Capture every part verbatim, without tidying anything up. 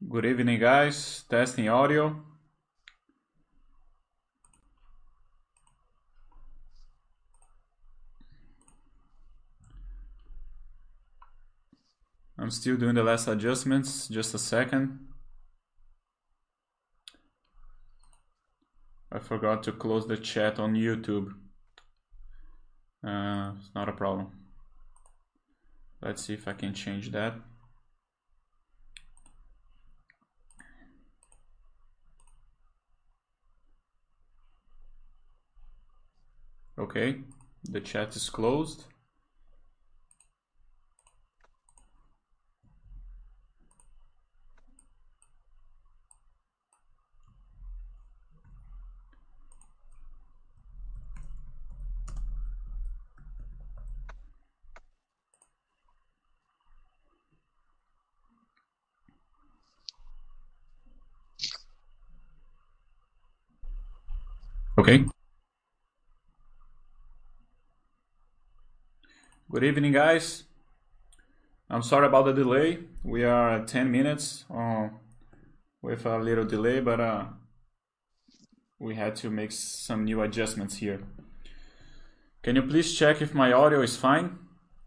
Good evening, guys. Testing audio. I'm still doing the last adjustments. Just a second. I forgot to close the chat on YouTube. Uh, it's not a problem. Let's see if I can change that. Okay, the chat is closed. Okay. Good evening, guys. I'm sorry about the delay. We are at ten minutes uh, with a little delay, but uh, we had to make some new adjustments here. Can you please check if my audio is fine?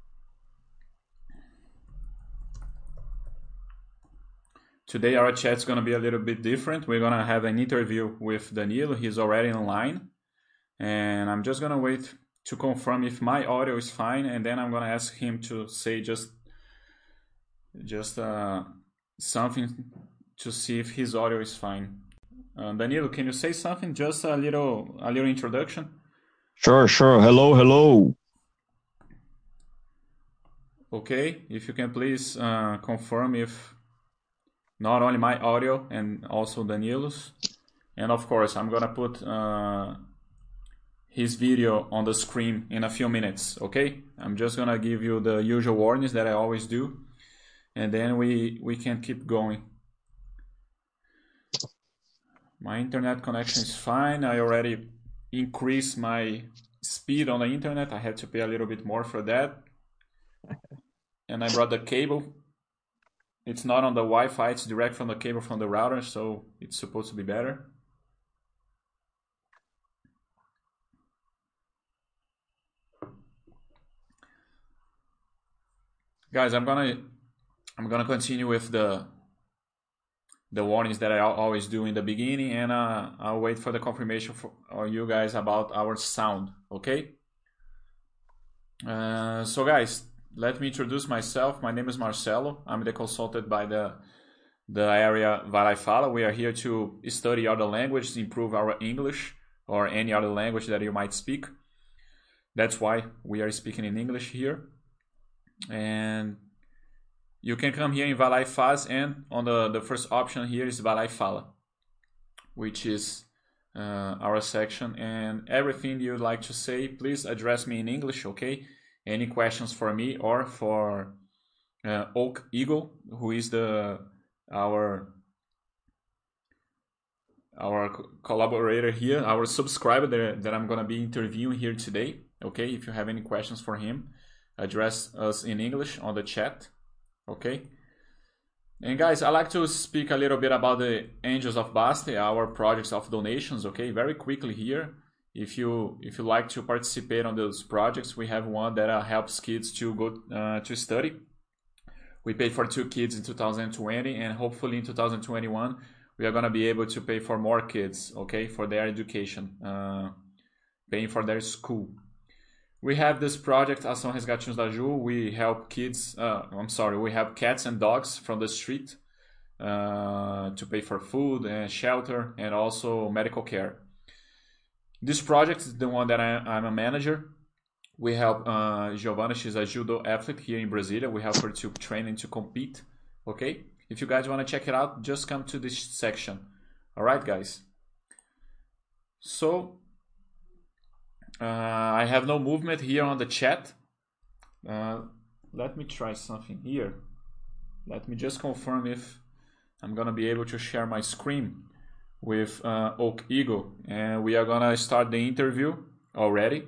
Today our chat's gonna be a little bit different. We're gonna have an interview with Danilo. He's already online. And I'm just gonna wait to confirm if my audio is fine, and then I'm gonna ask him to say just just uh, something to see if his audio is fine. Uh, Danilo, can you say something? Just a little a little introduction. Sure, sure. Hello, hello. Okay, if you can please uh, confirm if not only my audio and also Danilo's, and of course I'm gonna put uh, his video on the screen in a few minutes. Okay, I'm just gonna give you the usual warnings that I always do, and then we we can keep going. My internet connection is fine. I already increased my speed on the internet. I had to pay a little bit more for that. And I brought the cable. It's not on the Wi-Fi, it's direct from the cable from the router, so it's supposed to be better. Guys, I'm gonna I'm gonna continue with the the warnings that I always do in the beginning, and uh, I'll wait for the confirmation for you guys about our sound, okay? Uh, so guys, let me introduce myself. My name is Marcelo. I'm the consultant by the the area Vai Lá e Fala. We are here to study other languages, improve our English or any other language that you might speak. That's why we are speaking in English here. And you can come here in Vai Lá e Faz, and on the, the first option here is Vai Lá e Fala, which is uh, our section. And everything you'd like to say, please address me in English, okay? Any questions for me or for uh, Oak Eagle, who is the our our collaborator here, our subscriber that, that I'm gonna be interviewing here today. Okay, if you have any questions for him, address us in English on the chat. Okay. And guys, I like to speak a little bit about the Angels of Baste, our projects of donations. Okay, very quickly here. If you if you like to participate on those projects, we have one that uh, helps kids to go uh, to study. We paid for two kids in two thousand twenty, and hopefully in two thousand twenty-one we are gonna be able to pay for more kids. Okay, for their education, uh, paying for their school. We have this project, Ação Resgatinhos da Ju. We help kids, uh, I'm sorry, we help cats and dogs from the street uh, to pay for food and shelter and also medical care. This project is the one that I, I'm a manager. We help uh, Giovanna, she's a judo athlete here in Brasilia. We help her to train and to compete. Okay? If you guys want to check it out, just come to this section. All right, guys? So, uh, I have no movement here on the chat. Uh, let me try something here. Let me just confirm if I'm gonna be able to share my screen with uh, Oak Eagle, and we are gonna start the interview already.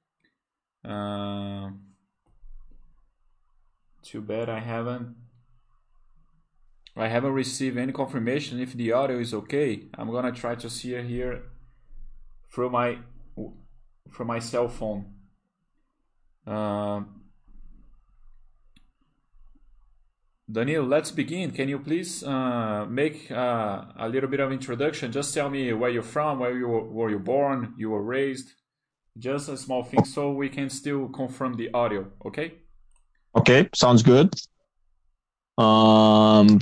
Uh, too bad I haven't I haven't received any confirmation if the audio is okay. I'm gonna try to see it here through my from my cell phone. Uh, Danilo, let's begin. Can you please uh, make uh, a little bit of introduction? Just tell me where you're from, where you were, were you born, you were raised. Just a small thing so we can still confirm the audio, okay? Okay, sounds good. Um,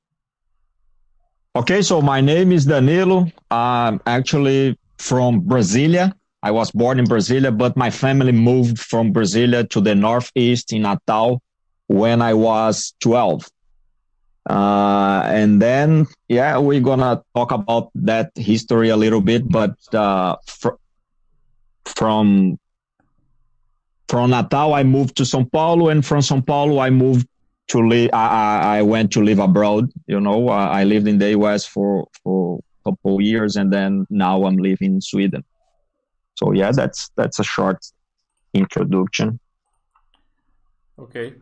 okay, so my name is Danilo. I'm actually from Brasilia. I was born in Brasilia, but my family moved from Brasilia to the Northeast in Natal when I was twelve. Uh, and then, yeah, we're gonna talk about that history a little bit, but uh, fr- from from Natal, I moved to São Paulo, and from São Paulo, I moved to live. I, I went to live abroad. You know, I, I lived in the U S for for a couple of years, and then now I'm living in Sweden. So yeah, that's that's a short introduction. Okay.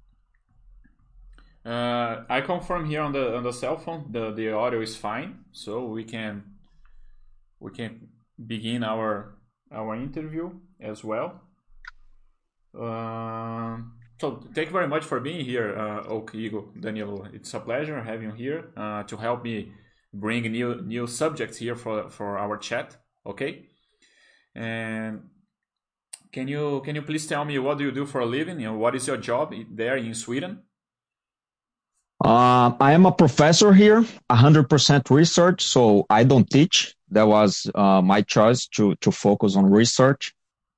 Uh, I confirm here on the on the cell phone the the audio is fine, so we can we can begin our our interview as well. Uh, so thank you very much for being here, uh, Oak Eagle, Danilo. It's a pleasure having you here uh, to help me bring new new subjects here for for our chat. Okay, and can you can you please tell me what do you do for a living? You know, what is your job there in Sweden? Uh, I am a professor here, one hundred percent research, so I don't teach. That was uh, my choice to to focus on research.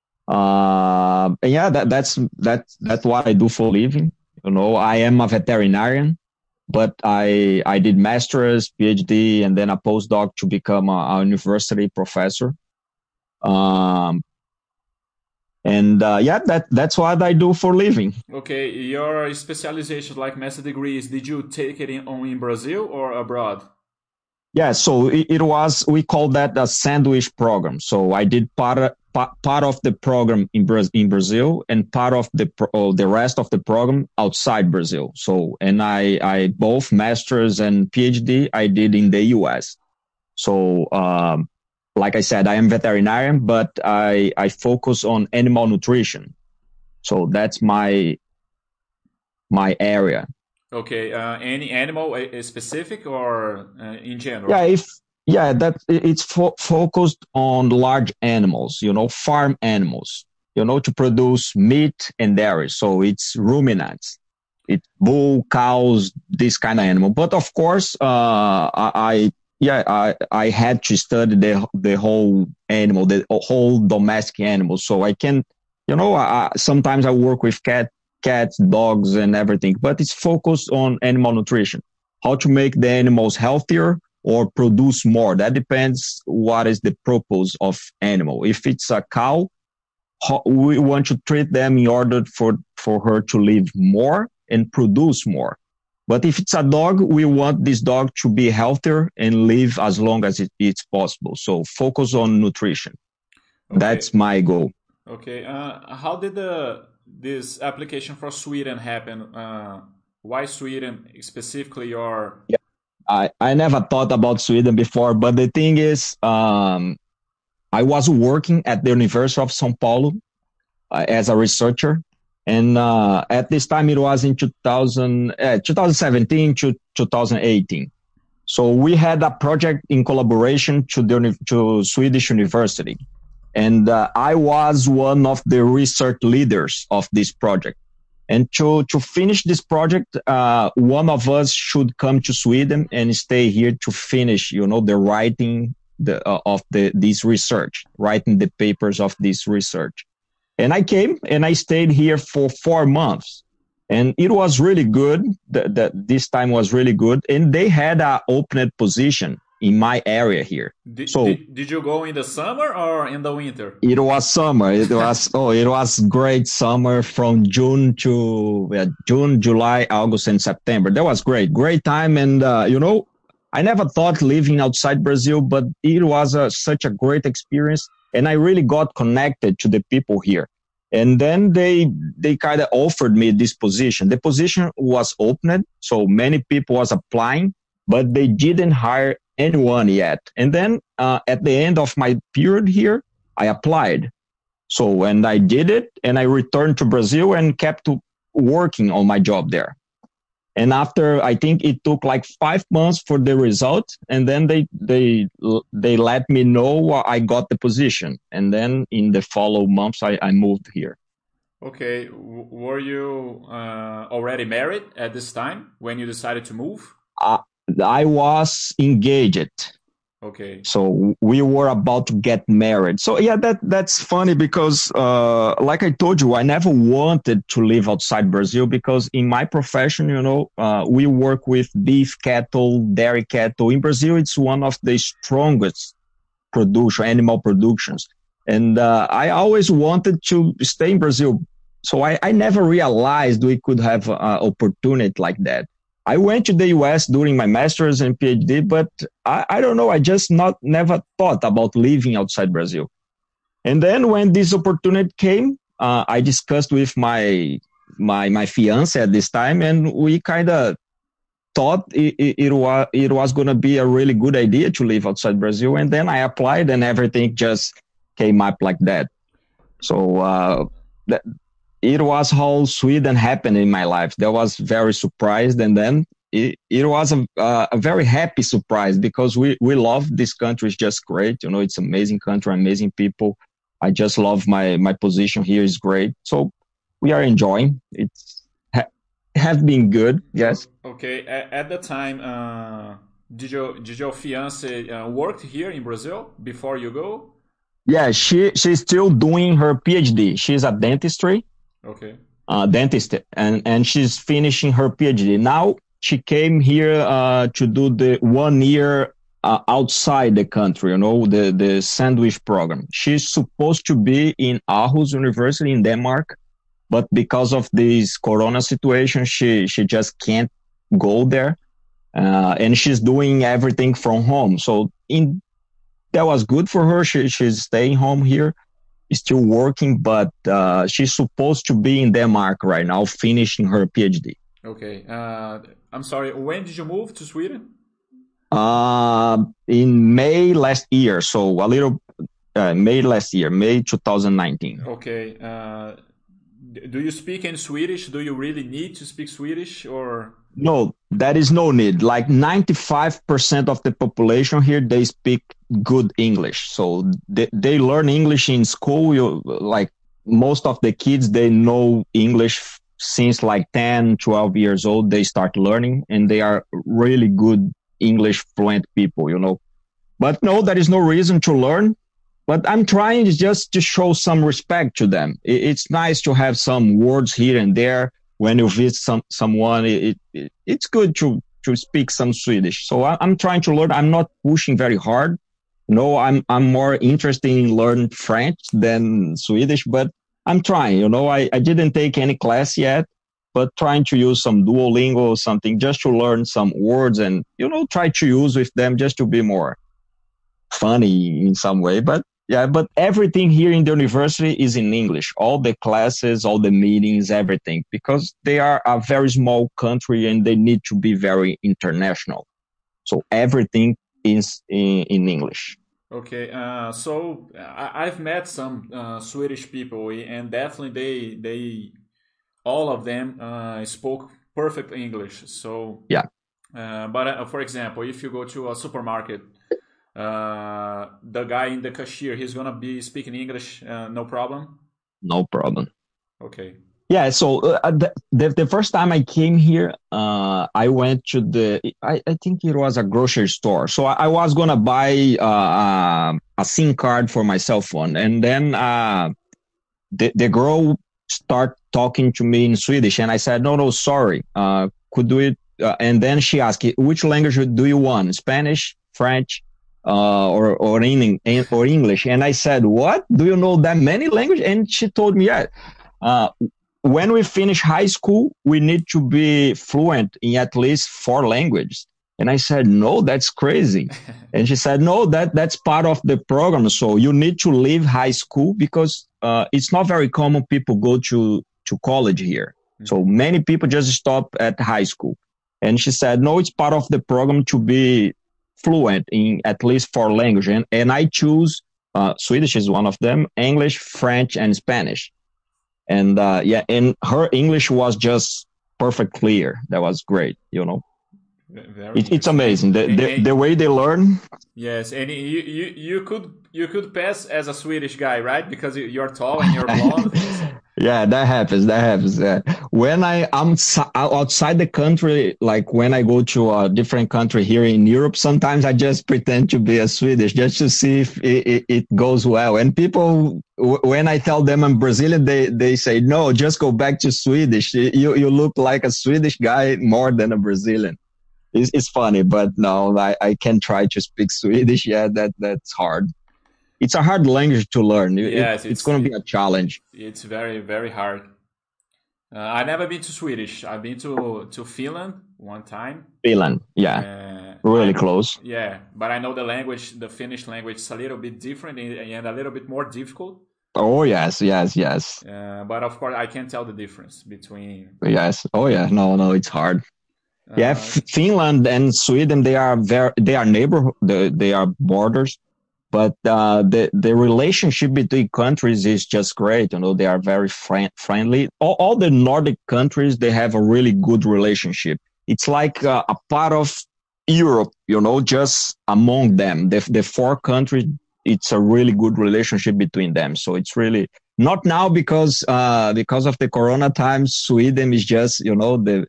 Uh, and yeah, that, that's that's that's what I do for a living. You know, I am a veterinarian, but I I did master's, PhD, and then a postdoc to become a, a university professor. Um, And uh, yeah, that that's what I do for a living. Okay, your specialization, like master degrees, did you take it in, in Brazil or abroad? Yeah, so it, it was, we call that a sandwich program. So I did part, part, part of the program in, Bra- in Brazil and part of the pro, the rest of the program outside Brazil. So, and I, I both master's and PhD I did in the U S. So, um, like I said, I am veterinarian, but I, I focus on animal nutrition. So that's my, my area. Okay, uh, any animal uh, specific or uh, in general? Yeah, if, yeah, that it's fo- focused on large animals, you know, farm animals, you know, to produce meat and dairy. So it's ruminants, it's bull, cows, this kind of animal. But of course, uh, I, I yeah, I, I had to study the the whole animal, the whole domestic animal. So I can, you know, I, sometimes I work with cat, cats, dogs, and everything, but it's focused on animal nutrition, how to make the animals healthier or produce more. That depends what is the purpose of animal. If it's a cow, how, we want to treat them in order for, for her to live more and produce more. But if it's a dog, we want this dog to be healthier and live as long as it, it's possible. So focus on nutrition. Okay. That's my goal. Okay. Uh, how did the this application for Sweden happen? Uh, why Sweden specifically? Or yeah, I I never thought about Sweden before, but the thing is, um, I was working at the University of São Paulo uh, as a researcher. And uh, at this time, it was in two thousand, uh, twenty seventeen to twenty eighteen. So we had a project in collaboration to the to Swedish University. And uh, I was one of the research leaders of this project. And to, to finish this project, uh, one of us should come to Sweden and stay here to finish, you know, the writing the, uh, of the this research, writing the papers of this research. And I came and I stayed here for four months. And it was really good. The, the, this time was really good. And they had an open position in my area here. Did, so, did, did you go in the summer or in the winter? It was summer. It was, oh, it was great summer from June to yeah, June, July, August, and September. That was great. Great time. And, uh, you know, I never thought living outside Brazil, but it was a, such a great experience. And I really got connected to the people here. And then they they kind of offered me this position. The position was opened, so many people was applying, but they didn't hire anyone yet. And then uh, at the end of my period here, I applied. So, and I did it, and I returned to Brazil and kept working on my job there. And after, I think it took like five months for the result, and then they they they let me know I got the position. And then in the following months, I, I moved here. Okay, w- were you uh, already married at this time when you decided to move? Uh, I was engaged. Okay. So we were about to get married. So yeah, that that's funny because, uh, like I told you, I never wanted to live outside Brazil because in my profession, you know, uh, we work with beef cattle, dairy cattle. In Brazil, it's one of the strongest production, animal productions. And uh, I always wanted to stay in Brazil. So I, I never realized we could have an opportunity like that. I went to the U S during my master's and PhD, but I, I don't know. I just not never thought about living outside Brazil. And then when this opportunity came, uh, I discussed with my my my fiance at this time, and we kind of thought it, it, it was it was going to be a really good idea to live outside Brazil. And then I applied, and everything just came up like that. So uh, that. It was how Sweden happened in my life. That was very surprised, and then it, it was a, uh, a very happy surprise because we, we love this country. It's just great. You know, it's amazing country, amazing people. I just love my, my position here is great. So we are enjoying. It's ha- have been good. Yes. Okay. At, at the time, uh, did your did your fiance uh, worked here in Brazil before you go? Yeah, she she's still doing her PhD. She's a dentistry. Okay. Uh, dentist, and, and she's finishing her PhD. Now she came here uh, to do the one year uh, outside the country, you know, the, the sandwich program. She's supposed to be in Aarhus University in Denmark, but because of this corona situation, she, she just can't go there. Uh, and she's doing everything from home. So in, that was good for her. She, she's staying home here. Still working, but uh, she's supposed to be in Denmark right now, finishing her PhD. Okay. Uh, I'm sorry. When did you move to Sweden? Uh, in May last year, so a little uh, May last year, May twenty nineteen. Okay. Uh, do you speak in Swedish? Do you really need to speak Swedish, or? No, that is no need. Like ninety-five percent of the population here, they speak good English. So they, they learn English in school. You, like most of the kids, they know English since like ten, twelve years old. They start learning and they are really good English fluent people, you know. But no, there is no reason to learn. But I'm trying just to show some respect to them. It's nice to have some words here and there. When you visit some someone, it, it it's good to to speak some Swedish. So I, I'm trying to learn. I'm not pushing very hard. No, I'm I'm more interested in learning French than Swedish, but I'm trying. You know, I, I didn't take any class yet, but trying to use some Duolingo or something just to learn some words and, you know, try to use with them just to be more funny in some way. But yeah, but everything here in the university is in English. All the classes, all the meetings, everything, because they are a very small country and they need to be very international. So everything is in, in English. Okay, uh, so I, I've met some uh, Swedish people, and definitely they they all of them uh, spoke perfect English. So yeah, uh, but uh, for example, if you go to a supermarket, uh, the guy in the cashier, he's gonna be speaking English, uh, no problem. No problem. Okay. Yeah, so uh, the, the the first time I came here, uh, I went to the, I, I think it was a grocery store. So I, I was gonna buy uh, a SIM card for my cell phone, and then uh, the the girl start talking to me in Swedish, and I said, no, no, sorry, uh, could do it. Uh, and then she asked, which language do you want? Spanish, French, uh, or or in or English? And I said, what? Do you know that many languages? And she told me, yeah. Uh, When we finish high school, we need to be fluent in at least four languages. And I said, no, that's crazy. And she said, no, that, that's part of the program. So you need to leave high school because uh, it's not very common people go to, to college here. Mm-hmm. So many people just stop at high school. And she said, no, it's part of the program to be fluent in at least four languages. And, and I choose, uh, Swedish is one of them, English, French, and Spanish. And, uh, yeah, and her English was just perfect clear. That was great, you know. It, it's amazing the, the, and, the way they learn. Yes, and you, you you could you could pass as a Swedish guy, right? Because you're tall and you're blonde. Yeah, that happens. That happens. Yeah. When I am outside the country, like when I go to a different country here in Europe, sometimes I just pretend to be a Swedish just to see if it, it, it goes well. And people, when I tell them I'm Brazilian, they they say no, just go back to Swedish. You you look like a Swedish guy more than a Brazilian. It's, it's funny, but no, I, I can try to speak Swedish. Yeah, that that's hard. It's a hard language to learn. It, yes, it's, it's going to be a challenge. It's very, very hard. Uh, I've never been to Swedish. I've been to, to Finland one time. Finland, yeah. Uh, really know, close. Yeah, but I know the language, the Finnish language, is a little bit different and a little bit more difficult. Oh, yes, yes, yes. Uh, but of course, I can't tell the difference between... Yes. Oh, yeah. No, no, it's hard. Yeah, uh, F- Finland and Sweden, they are very, they are neighborhood, they, they are borders, but uh, the the relationship between countries is just great. You know, they are very friend, friendly. All, all the Nordic countries, they have a really good relationship. It's like uh, a part of Europe, you know, just among them. The the four countries, it's a really good relationship between them. So it's really not now because uh, because of the Corona times. Sweden is just, you know, the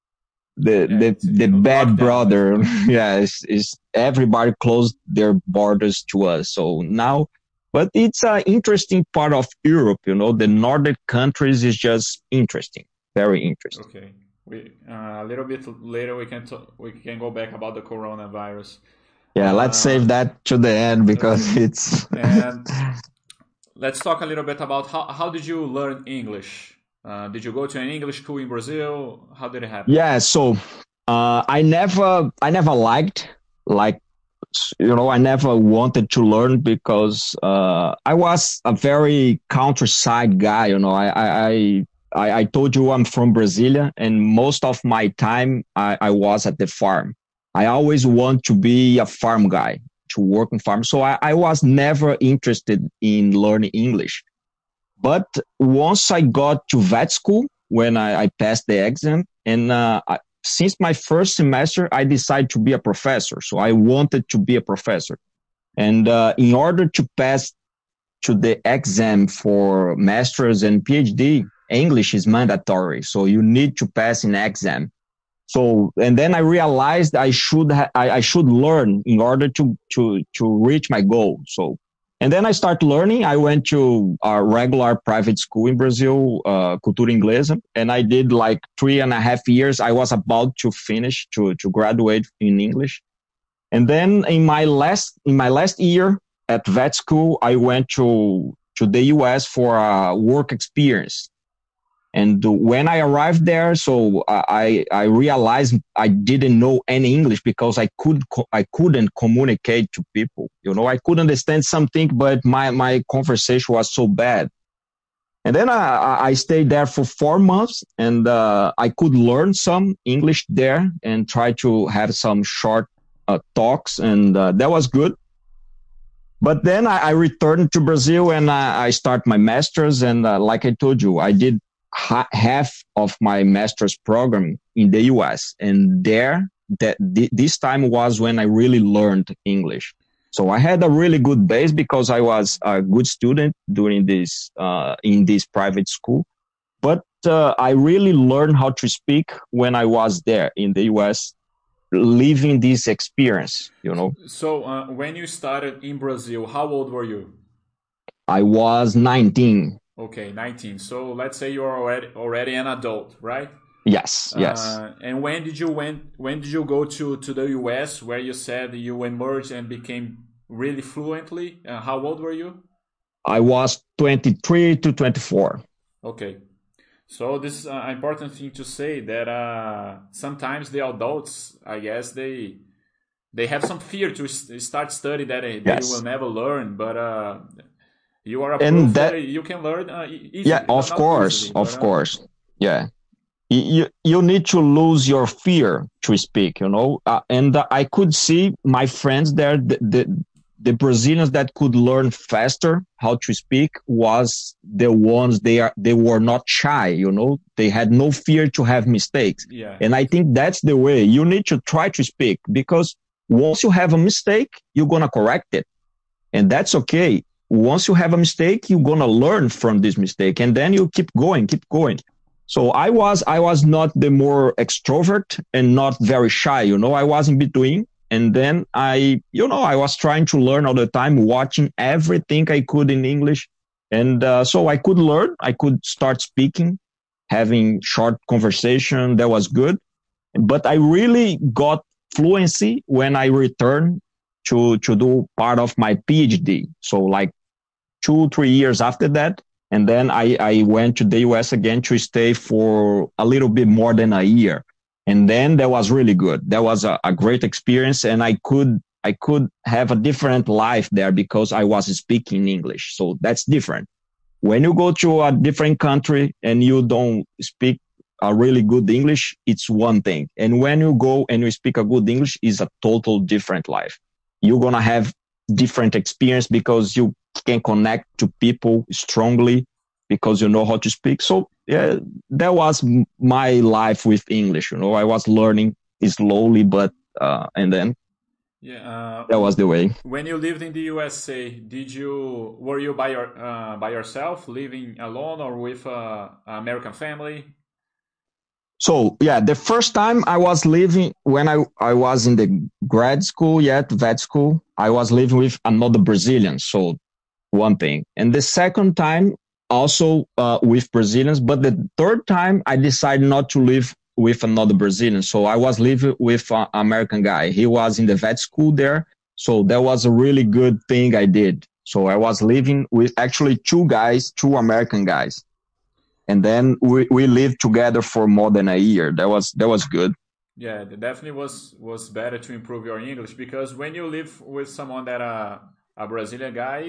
The yeah, the the bad brother. Yeah, it's, it's everybody closed their borders to us. So now, but it's an interesting part of Europe. You know, the Nordic countries is just interesting, very interesting. Okay, we uh, a little bit later we can talk, we can go back about the coronavirus. Yeah, uh, let's save that to the end because okay. it's. And let's talk a little bit about how how did you learn English? Uh, did you go to an English school in Brazil? How did it happen? Yeah, so uh, I never, I never liked, like, you know, I never wanted to learn because uh, I was a very countryside guy. You know, I, I, I, I told you I'm from Brasilia, and most of my time I, I was at the farm. I always want to be a farm guy, to work on farm. So I, I was never interested in learning English. But once I got to vet school, when I, I passed the exam, and uh, I, since my first semester, I decided to be a professor. So I wanted to be a professor. And uh, in order to pass to the exam for master's and PhD, English is mandatory. So you need to pass an exam. So, and then I realized I should ha- I, I should learn in order to, to, to reach my goal. So, and then I started learning. I went to a regular private school in Brazil, uh, Cultura Inglesa, and I did like three and a half years. I was about to finish to, to graduate in English. And then in my last, in my last year at vet school, I went to, to the U S for a work experience. And when I arrived there, so I, I realized I didn't know any English because I could, I couldn't communicate to people. You know, I could understand something, but my, my conversation was so bad. And then I, I stayed there for four months and, uh, I could learn some English there and try to have some short uh, talks. And, uh, that was good. But then I, I returned to Brazil and I, I started my master's. And, uh, like I told you, I did half of my master's program in the U S, and there that th- this time was when I really learned English. So I had a really good base because I was a good student during this uh, in this private school. But uh, I really learned how to speak when I was there in the U S, living this experience. You know. So uh, when you started in Brazil, how old were you? I was nineteen. Okay, nineteen. So let's say you're already already an adult, right? Yes, yes. Uh, and when did you went when did you go to, to the U S where you said you emerged and became really fluently? Uh, how old were you? I was twenty-three to twenty-four. Okay. So this is an important thing to say that uh, sometimes the adults, I guess, they they have some fear to st- start study that they, yes. they will never learn, but uh, You are a And proof that that, you can learn uh, e- yeah, easily. Not of not course, easily, but of uh, course. Yeah. You, you need to lose your fear to speak, you know. Uh, and uh, I could see my friends there, the, the, the Brazilians that could learn faster how to speak was the ones they are, they were not shy, you know. They had no fear to have mistakes. yeah, And I think that's the way you need to try to speak, because once you have a mistake, you're going to correct it. And that's okay. Once you have a mistake, you're going to learn from this mistake, and then you keep going, keep going. So I was, I was not the more extrovert and not very shy, you know, I was in between. And then I, you know, I was trying to learn all the time, watching everything I could in English. And uh, so I could learn, I could start speaking, having short conversation. That was good. But I really got fluency when I returned to, to do part of my PhD. So like two, three years after that. And then I, I went to the U S again to stay for a little bit more than a year. And then that was really good. That was a, a great experience. And I could, I could have a different life there because I was speaking English. So that's different. When you go to a different country and you don't speak a really good English, it's one thing. And when you go and you speak a good English, it's a total different life. You're going to have different experience because you can connect to people strongly because you know how to speak. So yeah, that was my life with English. You know, I was learning slowly, but, uh, and then yeah. Uh, that was the way. when you lived in the U S A, did you were you by your uh, by yourself, living alone, or with uh, an American family? So yeah, the first time I was living when I, I was in the grad school, yet vet school, I was living with another Brazilian. So one thing. And the second time also uh, with Brazilians, but the third time I decided not to live with another Brazilian. So I was living with an American guy. He was in the vet school there. So that was a really good thing I did. So I was living with actually two guys, two American guys. And then we, we lived together for more than a year. That was, that was good. Yeah, it definitely was was better to improve your English, because when you live with someone that uh, a Brazilian guy,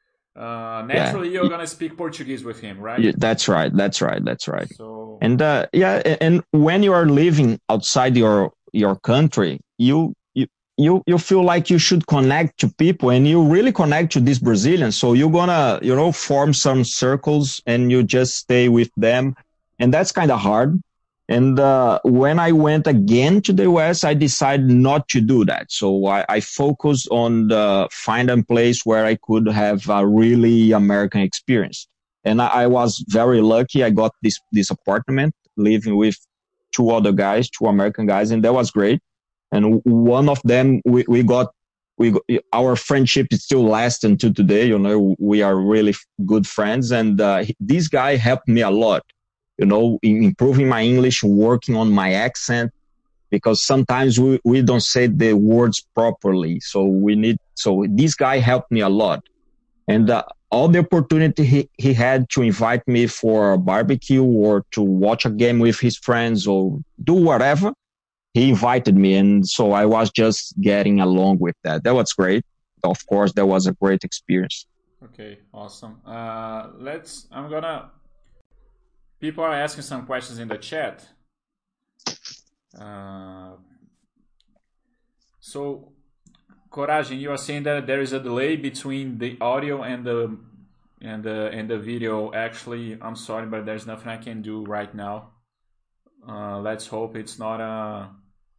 uh, Yeah. naturally you're gonna speak Portuguese with him, Yeah, right? that's right. That's right. That's right. So And uh, yeah, a- and when you are living outside your your country, you you you you feel like you should connect to people, and you really connect to these Brazilians. So you're gonna, you know, form some circles, and you just stay with them, and that's kind of hard. And uh, when I went again to the U S, I decided not to do that. So I, I focused on the, find a place where I could have a really American experience. And I, I was very lucky. I got this, this apartment living with two other guys, two American guys, and that was great. And one of them, we, we got, we got, our friendship is still lasting to today. You know, we are really good friends. And uh, this guy helped me a lot, you know, in improving my English, working on my accent, because sometimes we, we don't say the words properly. So we need, so this guy helped me a lot. And uh, all the opportunity he, he had to invite me for a barbecue or to watch a game with his friends or do whatever, he invited me. And so I was just getting along with that. That was great. Of course, that was a great experience. okay, awesome. Uh, let's. I'm gonna. People are asking some questions in the chat. Uh, so, Coragem, you are saying that there is a delay between the audio and the and the and the video. Actually, I'm sorry, but there's nothing I can do right now. Uh, let's hope it's not a.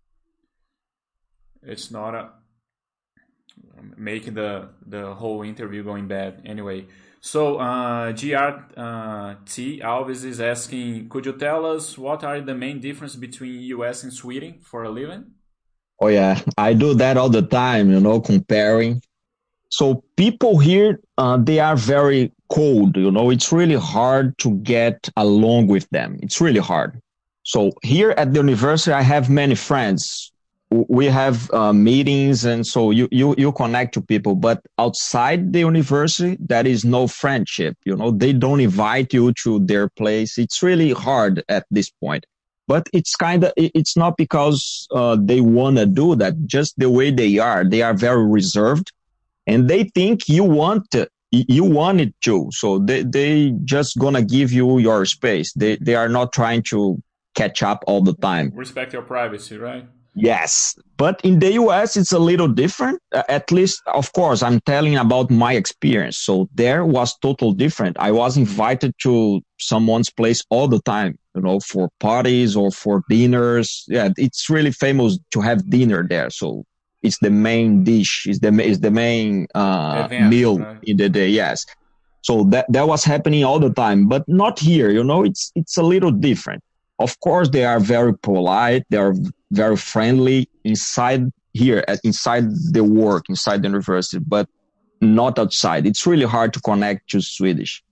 It's not a making the the whole interview going bad. Anyway, so uh, G R uh, T Alves is asking, could you tell us what are the main difference between U S and Sweden for a living? Oh yeah, I do that all the time, you know, comparing. So people here, uh, they are very cold, you know, it's really hard to get along with them. It's really hard. So here at the university, I have many friends. W- We have uh, meetings, and so you, you, you connect to people, but outside the university, there is no friendship. You know, they don't invite you to their place. It's really hard at this point. But it's kind of, it's not because uh, they want to do that, just the way they are. They are very reserved, and they think you want to, you want it to. So they, they just gonna give you your space. They, they are not trying to catch up all the time. Respect your privacy, right? Yes. But in the U S, it's a little different. Uh, at least, of course, I'm telling about my experience. So there was total different. I was invited to someone's place all the time, you know, for parties or for dinners. Yeah, it's really famous to have dinner there. So it's the main dish, is the is the main uh, Event, meal right? in the day. Yes. So that that was happening all the time, but not here. You know, it's it's a little different. Of course, they are very polite. They are very friendly inside here, at, inside the work, inside the university, but not outside. It's really hard to connect to Swedish.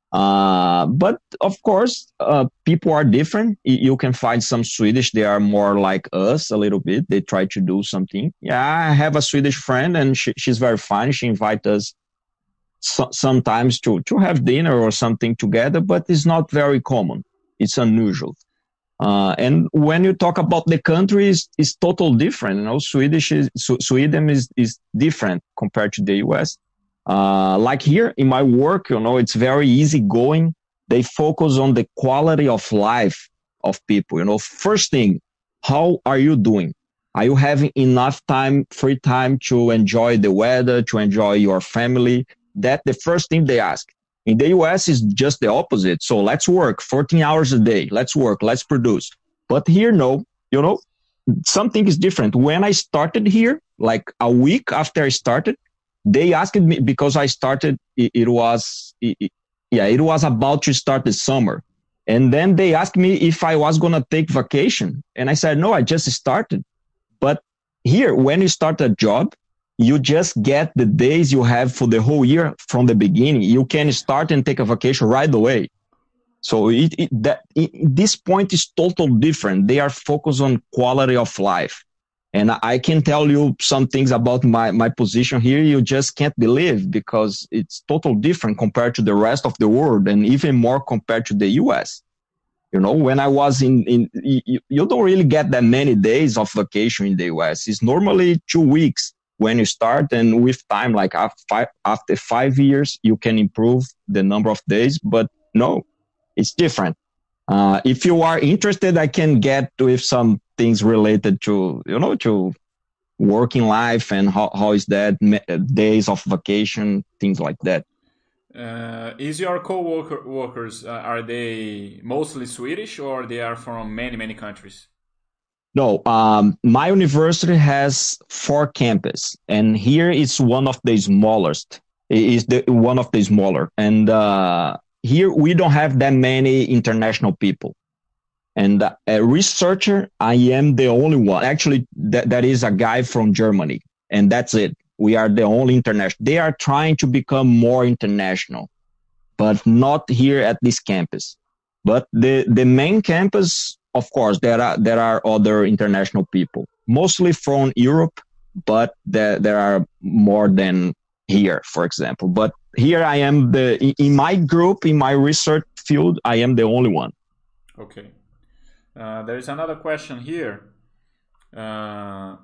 Uh, but of course, uh, people are different. You can find some Swedish. They are more like us a little bit. They try to do something. Yeah, I have a Swedish friend and she, she's very fine. She invites us so, sometimes to, to have dinner or something together, but it's not very common. It's unusual. Uh, and when you talk about the countries, it's total different. You know, Swedish is, Sweden is, is different compared to the U S. Uh, like here in my work, you know, it's very easy going. They focus on the quality of life of people. You know, first thing, how are you doing? Are you having enough time, free time to enjoy the weather, to enjoy your family? That's the first thing they ask. In the U S, it's just the opposite. So let's work fourteen hours a day. Let's work. Let's produce. But here, no, you know, something is different. When I started here, like a week after I started, they asked me because I started, it, it was, it, yeah, it was about to start the summer. And then they asked me if I was going to take vacation. And I said, no, I just started. But here, when you start a job, you just get the days you have for the whole year from the beginning. You can start and take a vacation right away. So it, it, that, it, this point is totally different. They are focused on quality of life. And I can tell you some things about my, my position here you just can't believe because it's totally different compared to the rest of the world and even more compared to the U S. You know, when I was in, in you, you don't really get that many days of vacation in the U S. It's normally two weeks. When you start, and with time, like after five, after five years, you can improve the number of days, but no, it's different. Uh, if you are interested, I can get with some things related to, you know, to working life and how, how is that, days of vacation, things like that. Uh, is your co-worker workers, uh, are they mostly Swedish or they are from many, many countries? No, um, my university has four campuses, and here is one of the smallest. It is the one of the smaller, and uh, here we don't have that many international people. And uh, a researcher, I am the only one. Actually, that that is a guy from Germany, and that's it. We are the only international. They are trying to become more international, but not here at this campus. But the the main campus. Of course, there are there are other international people, mostly from Europe, but there there are more than here, for example. But here I am the in my group, in my research field, I am the only one. Okay. Uh, there is another question here. Uh,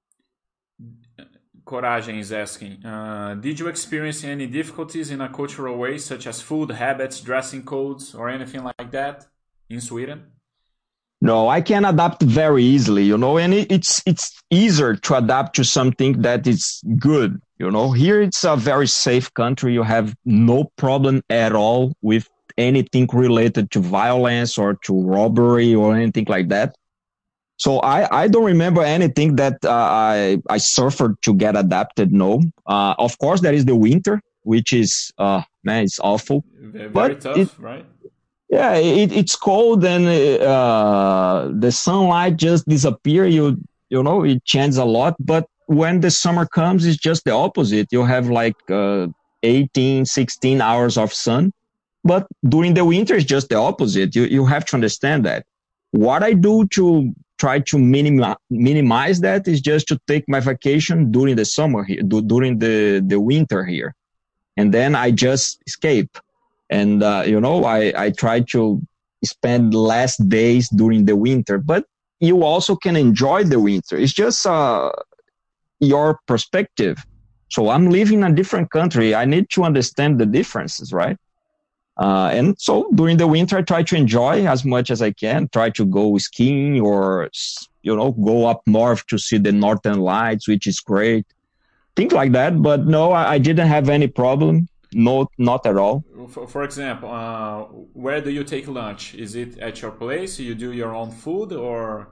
Coragem is asking, uh, did you experience any difficulties in a cultural way, such as food habits, dressing codes, or anything like that in Sweden? No, I can adapt very easily, you know, and it, it's it's easier to adapt to something that is good, you know. Here it's a very safe country. You have no problem at all with anything related to violence or to robbery or anything like that. So I, I don't remember anything that uh, I I suffered to get adapted. No, uh, of course there is the winter, which is uh man, it's awful. Very, very but tough, it, right? Yeah, it, it's cold and uh, the sunlight just disappear. You you know it changes a lot. But when the summer comes, it's just the opposite. You have like uh, eighteen, sixteen hours of sun. But during the winter, it's just the opposite. You you have to understand that. What I do to try to minimi- minimize that is just to take my vacation during the summer here, during the, the winter here. And then I just escape. And, uh, you know, I, I try to spend less days during the winter, but you also can enjoy the winter. It's just uh, your perspective So I'm living in a different country. I need to understand the differences, right? Uh, and so during the winter, I try to enjoy as much as I can, try to go skiing or, you know, go up north to see the Northern Lights, which is great. Things like that. But no, I, I didn't have any problem. No, not at all. For, for example, uh, where do you take lunch? Is it at your place? You do your own food or?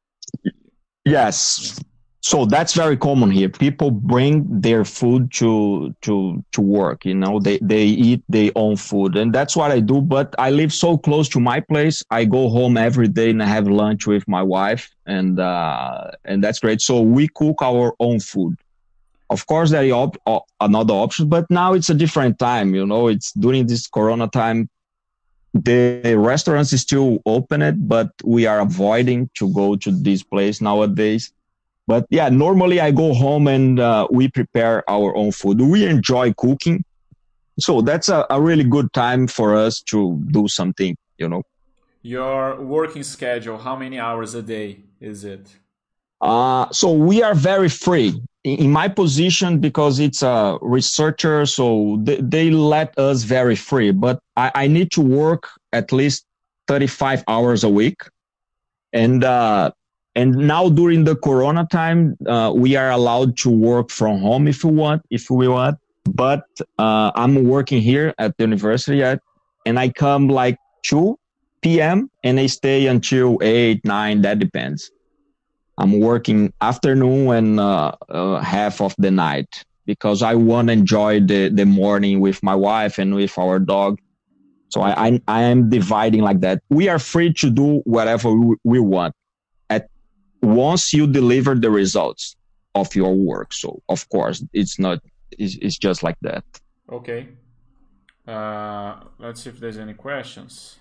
Yes. So that's very common here. People bring their food to to to work. You know, they they eat their own food, and that's what I do. But I live so close to my place. I go home every day and I have lunch with my wife, and uh, and that's great. So we cook our own food. Of course, there is op- op- another option, but now it's a different time. You know, it's during this Corona time. The restaurants is still open, but we are avoiding to go to this place nowadays. But yeah, normally I go home and uh, we prepare our own food. We enjoy cooking. So that's a, a really good time for us to do something, you know. Your working schedule, how many hours a day is it? Uh, so we are very free. In, in my position, because it's a researcher, so they, they let us very free. But I, I need to work at least thirty-five hours a week. And uh, And now during the Corona time, uh, we are allowed to work from home if we want, if we want. But uh, I'm working here at the university at, and I come like two p.m. and I stay until eight, nine, that depends. I'm working afternoon and uh, uh, half of the night because I want to enjoy the, the morning with my wife and with our dog. So I, I, I am dividing like that. We are free to do whatever we, we want. Once you deliver the results of your work. So of course it's not, it's, it's just like that. Okay. Uh, let's see if there's any questions.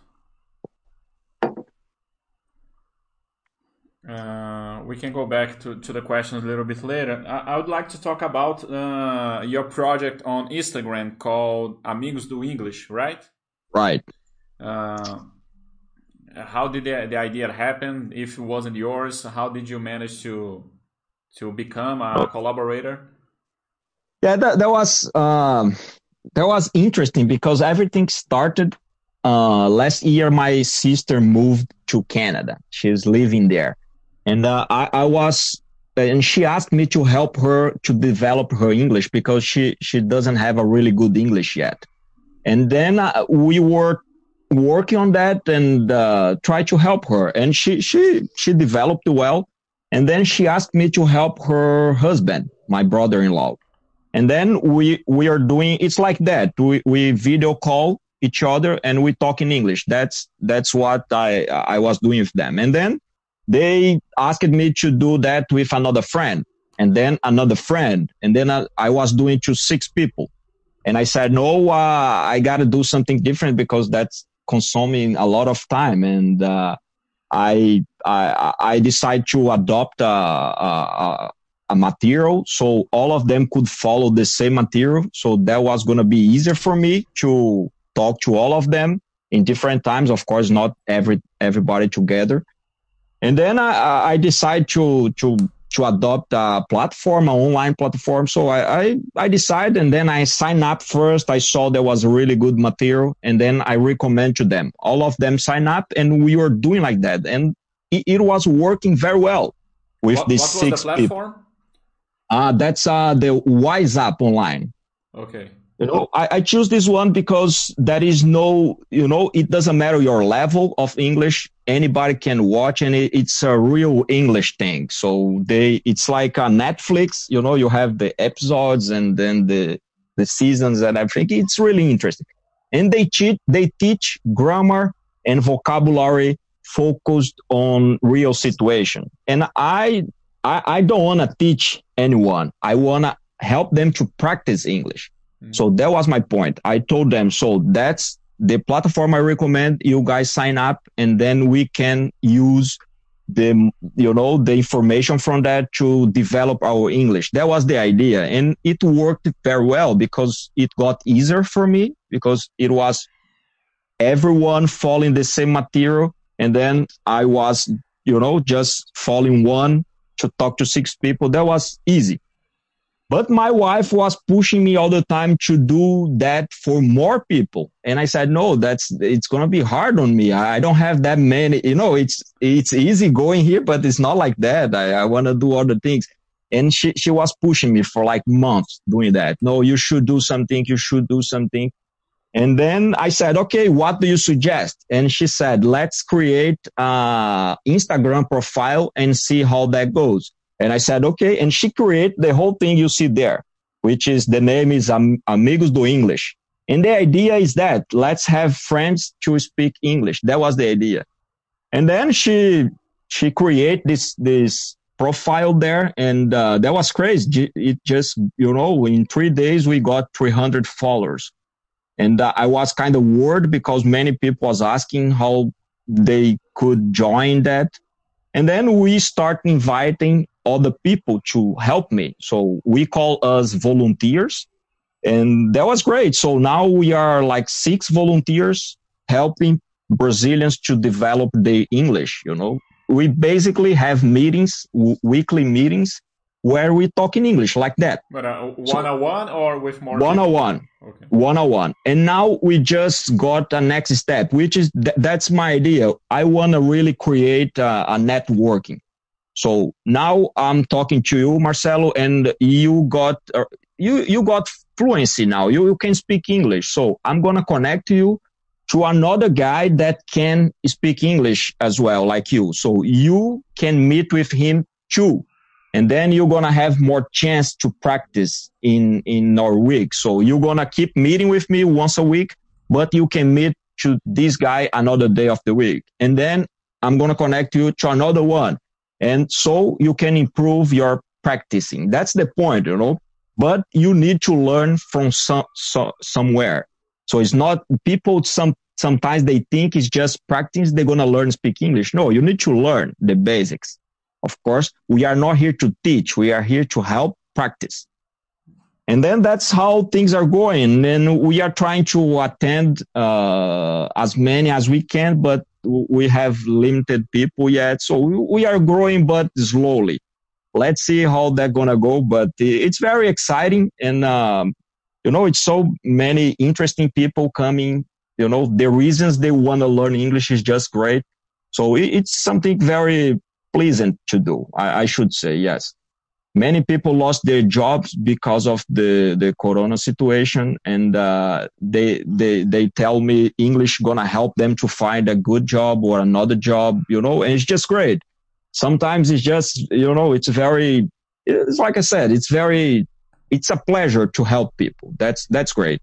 Uh, we can go back to, to the questions a little bit later. I, I would like to talk about uh, your project on Instagram called Amigos do English, right? Right. Uh, How did the, the idea happen? If it wasn't yours, how did you manage to to become a collaborator? Yeah, that, that was um, that was interesting because everything started uh, last year. My sister moved to Canada. She's living there, and uh, I, I was, and she asked me to help her to develop her English because she she doesn't have a really good English yet. And then uh, we were working on that and uh, try to help her, and she she she developed well. And then she asked me to help her husband, my brother-in-law. And then we we are doing, it's like that. We we video call each other and we talk in English. That's that's what I I was doing with them. And then they asked me to do that with another friend, and then another friend, and then I, I was doing to six people. And I said, no, uh, I got to do something different because that's consuming a lot of time. And uh, I, I I decided to adopt a, a, a material so all of them could follow the same material. So that was going to be easier for me to talk to all of them in different times. Of course, not every everybody together. And then I, I decided to to to adopt a platform, an online platform. So I, I, I decided, and then I signed up first. I saw there was a really good material, and then I recommend to them. All of them sign up, and we were doing like that. And it, it was working very well with what, these what was six the platform? people. Uh, that's uh, the WhatsApp online. Okay. You know, I, I choose this one because there is no, you know, it doesn't matter your level of English. Anybody can watch, and it, it's a real English thing. So they, it's like a Netflix, you know, you have the episodes and then the, the seasons and everything. It's really interesting. And they teach, they teach grammar and vocabulary focused on real situation. And I, I, I don't want to teach anyone. I want to help them to practice English. So that was my point. I told them, so that's the platform I recommend. You guys sign up, and then we can use the, you know, the information from that to develop our English. That was the idea. And it worked very well because it got easier for me because it was everyone following the same material. And then I was, you know, just following one to talk to six people. That was easy. But my wife was pushing me all the time to do that for more people. And I said, no, that's, it's going to be hard on me. I don't have that many, you know, it's, it's easy going here, but it's not like that. I, I want to do other things. And she, she was pushing me for like months doing that. No, you should do something. You should do something. And then I said, okay, what do you suggest? And she said, let's create a Instagram profile and see how that goes. And I said, okay. And she created the whole thing you see there, which is the name is Am- Amigos do English. And the idea is that let's have friends to speak English. That was the idea. And then she, she created this, this profile there. And, uh, that was crazy. It just, you know, in three days, we got three hundred followers. And uh, I was kind of worried because many people was asking how they could join that. And then we start inviting other people to help me. So we call us volunteers. And that was great. So now we are like six volunteers helping Brazilians to develop their English, you know. We basically have meetings, w- weekly meetings, where we talk in English like that. But uh, one-on-one so, or with more one-on-one. people? Okay. One-on-one. And now we just got a next step, which is, th- that's my idea. I want to really create a, a networking. So now I'm talking to you, Marcelo, and you got, uh, you, you got fluency now. You, you can speak English. So I'm going to connect you to another guy that can speak English as well, like you. So you can meet with him too. And then you're going to have more chance to practice in, in our week. So you're going to keep meeting with me once a week, but you can meet to this guy another day of the week. And then I'm going to connect you to another one. And so you can improve your practicing. That's the point, you know, but you need to learn from some, so, somewhere. So it's not people, some, sometimes they think it's just practice. They're going to learn speak English. No, you need to learn the basics. Of course, we are not here to teach. We are here to help practice. And then that's how things are going. And we are trying to attend uh, as many as we can, but we have limited people yet. So we are growing, but slowly. Let's see how that's going to go. But it's very exciting. And, um, you know, it's so many interesting people coming. You know, the reasons they want to learn English is just great. So it's something very pleasant to do, I, I should say, yes. Many people lost their jobs because of the, the corona situation, and uh, they they they tell me English gonna help them to find a good job or another job, you know, and it's just great. Sometimes it's just, you know, it's very, it's like I said, it's very, it's a pleasure to help people. That's that's great.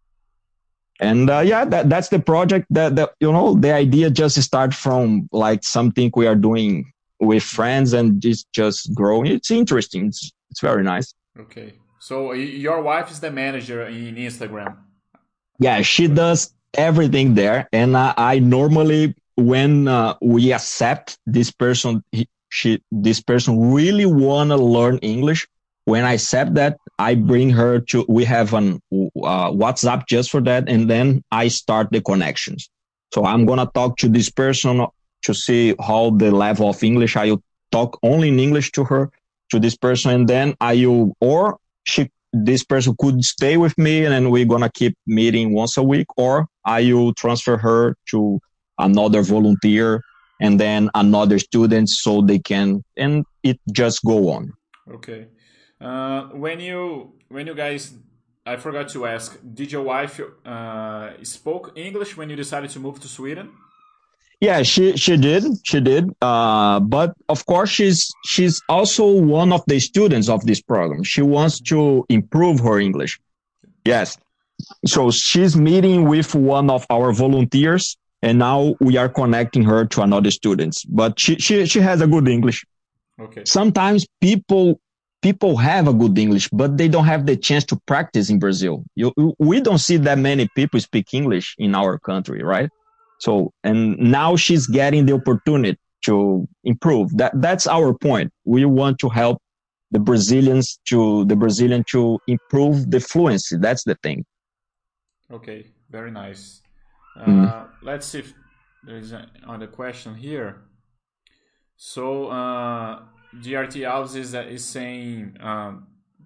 And uh, yeah, that that's the project that, that, you know, the idea just start from like something we are doing with friends and it's just growing. It's interesting. It's, it's very nice. Okay. So your wife is the manager in Instagram. Yeah, she does everything there. And uh, I normally, when uh, we accept this person, he, she, this person really want to learn English. When I accept that, I bring her to, we have an uh, WhatsApp just for that. And then I start the connections. So I'm going to talk to this person to see how the level of English, I will talk only in English to her, to this person, and then I will, or she, this person could stay with me and then we're going to keep meeting once a week, or I will transfer her to another volunteer and then another student so they can, and it just go on. Okay. Uh, when you, when you guys, I forgot to ask, did your wife uh, spoke English when you decided to move to Sweden? Yeah, she, she did. She did. Uh, but of course, she's, she's also one of the students of this program. She wants to improve her English. Yes. So she's meeting with one of our volunteers and now we are connecting her to another students, but she, she, she has a good English. Okay. Sometimes people, people have a good English, but they don't have the chance to practice in Brazil. You, we don't see that many people speak English in our country, right? So, and now she's getting the opportunity to improve. That, that's our point. We want to help the Brazilians to, the Brazilian to improve the fluency. That's the thing. Okay. Very nice. Uh, mm. Let's see if there's another question here. So, uh, G R T Alves is, is saying, um,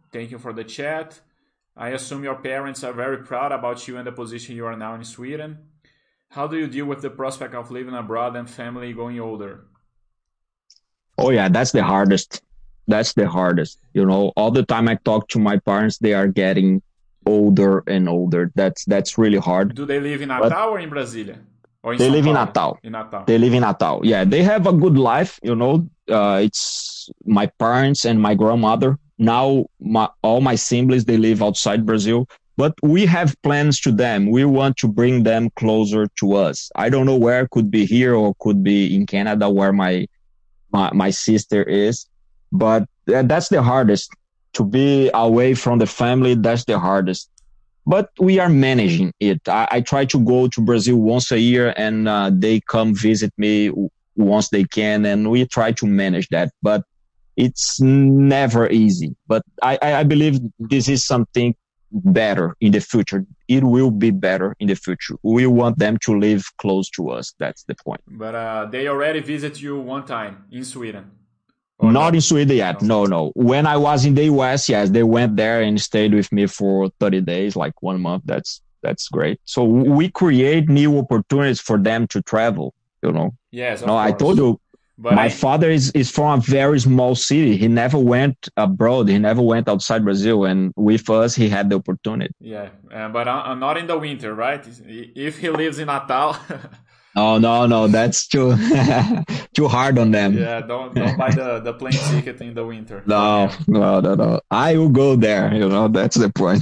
thank you for the chat. I assume your parents are very proud about you and the position you are now in Sweden. How do you deal with the prospect of living abroad and family going older? Oh yeah, that's the hardest. That's the hardest. You know, all the time I talk to my parents, they are getting older and older. That's that's really hard. Do they live in But Natal or in Brasília? Or in they São live in Paulo? Natal. In Natal. They live in Natal. Yeah, they have a good life. You know, uh, it's my parents and my grandmother. Now, my, all my siblings, they live outside Brazil. But we have plans to them. We want to bring them closer to us. I don't know where, could be here or could be in Canada where my my, my sister is. But that's the hardest. To be away from the family, that's the hardest. But we are managing it. I, I try to go to Brazil once a year and uh, they come visit me once they can, and we try to manage that. But it's never easy. But I, I believe this is something better in the future. It will be better in the future. We want them to live close to us. That's the point. But uh, they already visit you one time in Sweden? Or Not no? in Sweden yet. No. no, no. When I was in the U S, yes, they went there and stayed with me for thirty days, like one month. That's that's great. So we create new opportunities for them to travel, you know. Yes, of no, course. I told you, but my I... father is, is from a very small city. He never went abroad. He never went outside Brazil. And with us, he had the opportunity. Yeah, uh, but uh, not in the winter, right? If he lives in Natal... Oh, no, no, that's too too hard on them. Yeah, don't don't buy the, the plane ticket in the winter. No, no, no, no. I will go there, you know, that's the point.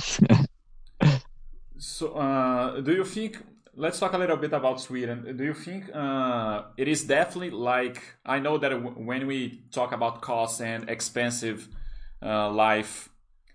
So, uh, do you think, let's talk a little bit about Sweden. Do you think uh, it is definitely like, I know that w- when we talk about costs and expensive uh, life,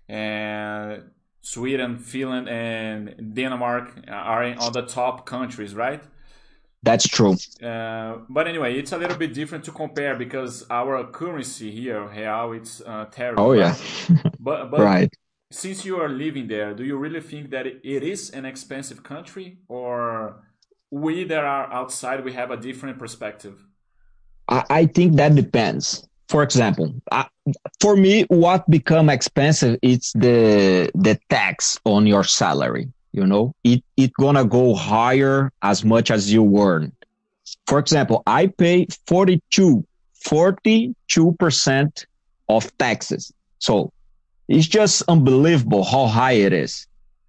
and Sweden, Finland, and Denmark are in, on the top countries, right? That's true. Uh, but anyway, it's a little bit different to compare because our currency here, real, it's uh, terrible. Oh, yeah. but but right. Since you are living there, do you really think that it is an expensive country, or we that are outside, we have a different perspective? I, I think that depends. For example, I, for me, what become expensive is the the tax on your salary. You know, it, it gonna go higher as much as you earn. For example, I pay forty-two, forty-two percent of taxes. So it's just unbelievable how high it is.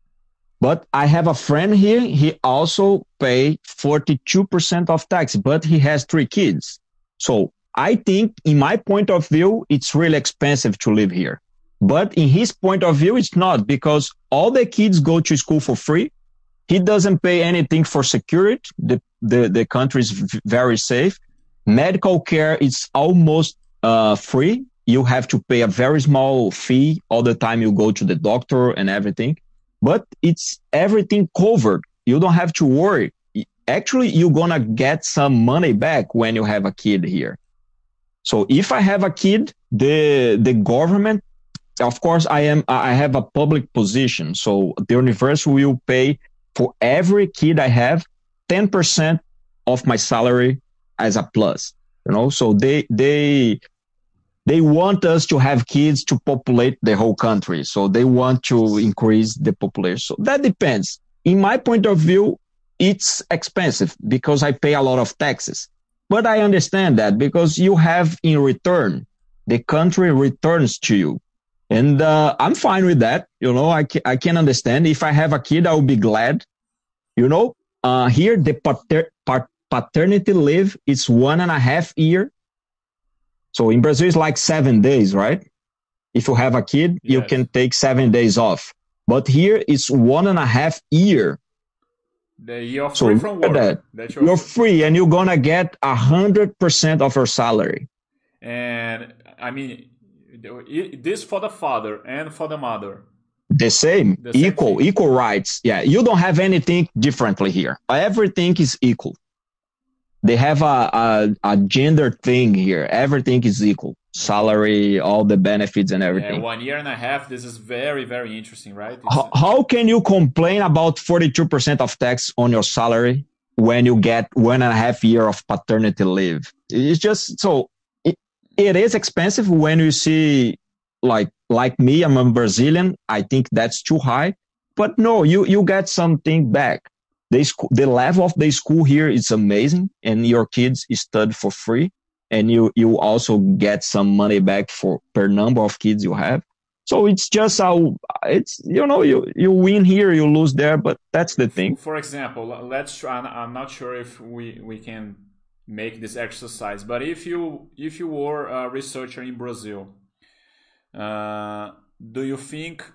But I have a friend here. He also pay forty-two percent of tax, but he has three kids. So I think in my point of view, it's really expensive to live here. But in his point of view, it's not, because all the kids go to school for free. He doesn't pay anything for security. The, the, the country is v- very safe. Medical care is almost uh, free. You have to pay a very small fee all the time you go to the doctor and everything. But it's everything covered. You don't have to worry. Actually, you're going to get some money back when you have a kid here. So if I have a kid, the the government, of course, I am. I have a public position, so the university will pay for every kid I have ten percent of my salary as a plus. You know, so they they they want us to have kids to populate the whole country. So they want to increase the population. So that depends. In my point of view, it's expensive because I pay a lot of taxes. But I understand that because you have in return, the country returns to you. And uh, I'm fine with that. You know, I can, I can understand. If I have a kid, I will be glad. You know, uh, here the pater- pat- paternity leave is one and a half year. So in Brazil, it's like seven days, right? If you have a kid, yes, you can take seven days off. But here it's one and a half year. The, you're free so from work. That. That you're, you're free and you're going to get one hundred percent of your salary. And I mean, this for the father and for the mother. The same, the same equal, thing. Equal rights. Yeah, you don't have anything differently here. Everything is equal. They have a, a, a gender thing here. Everything is equal. Salary, all the benefits and everything. Yeah, one year and a half. This is very, very interesting, right? How, how can you complain about forty-two percent of tax on your salary when you get one and a half year of paternity leave? It's just so it, it is expensive when you see like like me, I'm a Brazilian. I think that's too high. But no, you you get something back. The school, the level of the school here is amazing, and your kids study for free, and you you also get some money back for per number of kids you have. So it's just how it's, you know, you you win here, you lose there, but that's the thing. For example, let's try. I'm not sure if we we can make this exercise, but if you if you were a researcher in Brazil, uh, do you think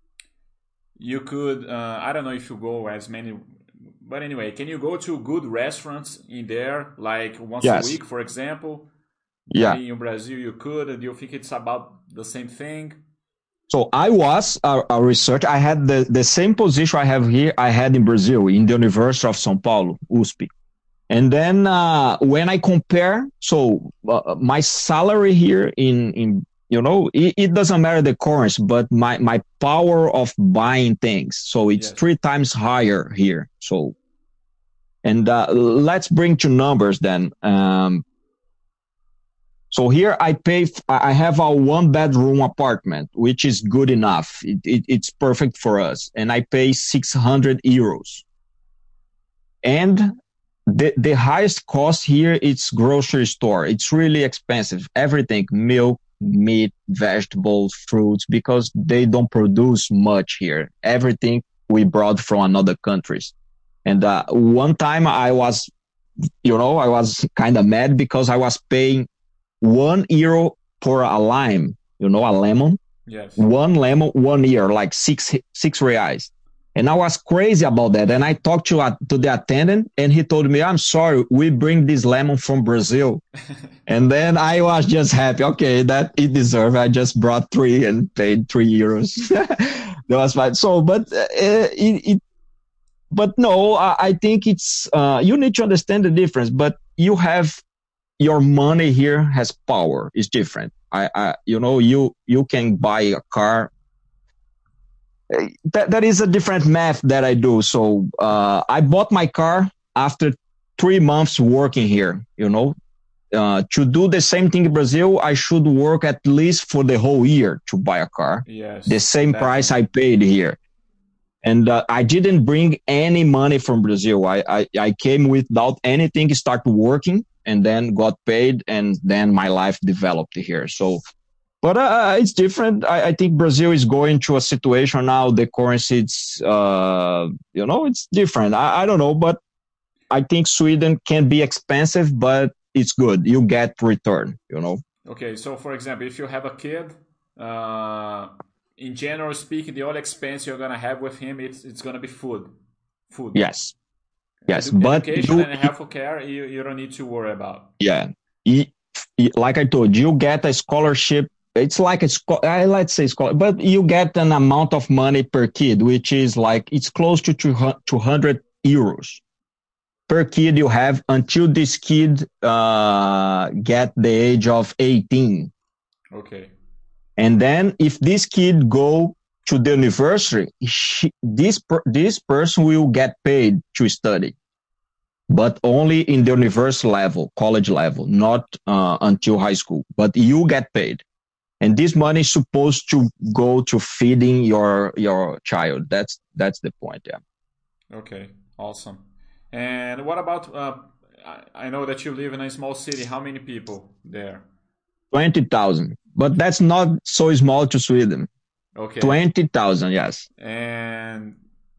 you could? Uh, I don't know if you go as many, but anyway, can you go to good restaurants in there, like once Yes. a week, for example? Yeah. In Brazil, you could. Do you think it's about the same thing? So I was a, a researcher. I had the, the same position I have here, I had in Brazil, in the University of São Paulo, U S P. And then uh, when I compare, so uh, my salary here in, in you know, it, it doesn't matter the currency, but my, my power of buying things. So it's Yes. three times higher here. So, and uh, let's bring to numbers then. Um, So here I pay, I have a one bedroom apartment, which is good enough. It, it, it's perfect for us. And I pay six hundred euros. And the, the highest cost here, it's grocery store. It's really expensive. Everything, milk, meat, vegetables, fruits, because they don't produce much here. Everything we brought from another countries. And uh, one time I was, you know, I was kind of mad because I was paying one euro for a lime, you know, a lemon. Yes. One lemon, one year, like six six reais. And I was crazy about that. And I talked to uh, to the attendant, and he told me, "I'm sorry, we bring this lemon from Brazil." And then I was just happy. Okay, that it deserved. I just brought three and paid three euros. That was fine. So, but uh, it, it, but no, I, I think it's uh, you need to understand the difference. But you have. Your money here has power. It's different. I, I, you know, you, you can buy a car. That, that is a different math that I do. So, uh, I bought my car after three months working here, you know, uh, to do the same thing in Brazil, I should work at least for the whole year to buy a car. Yes. The same definitely. price I paid here. And uh, I didn't bring any money from Brazil. I, I, I came without anything, start working, and then got paid, and then my life developed here. So, but uh, it's different. I, I think Brazil is going to a situation now, the currency, it's, uh, you know, it's different. I, I don't know, but I think Sweden can be expensive, but it's good. You get return, you know. Okay, so for example, if you have a kid, uh, in general speaking, the only expense you're gonna have with him, it's it's gonna be food, food. Yes, yes, Edu- but education you, and health care, you, you don't need to worry about. yeah, you, you- like I told you, you get a scholarship. It's like a scho- uh, let's say scholar, but you get an amount of money per kid, which is like it's close to two hundred euros per kid you have until this kid uh, get the age of eighteen. Okay. And then if this kid go to the university, she, this, per, this person will get paid to study, but only in the university level, college level, not uh, until high school, but you get paid. And this money is supposed to go to feeding your, your child. That's, that's the point. Yeah. Okay. Awesome. And what about, uh, I know that you live in a small city. How many people there? twenty thousand. But that's not so small to Sweden. Okay. twenty thousand, yes. And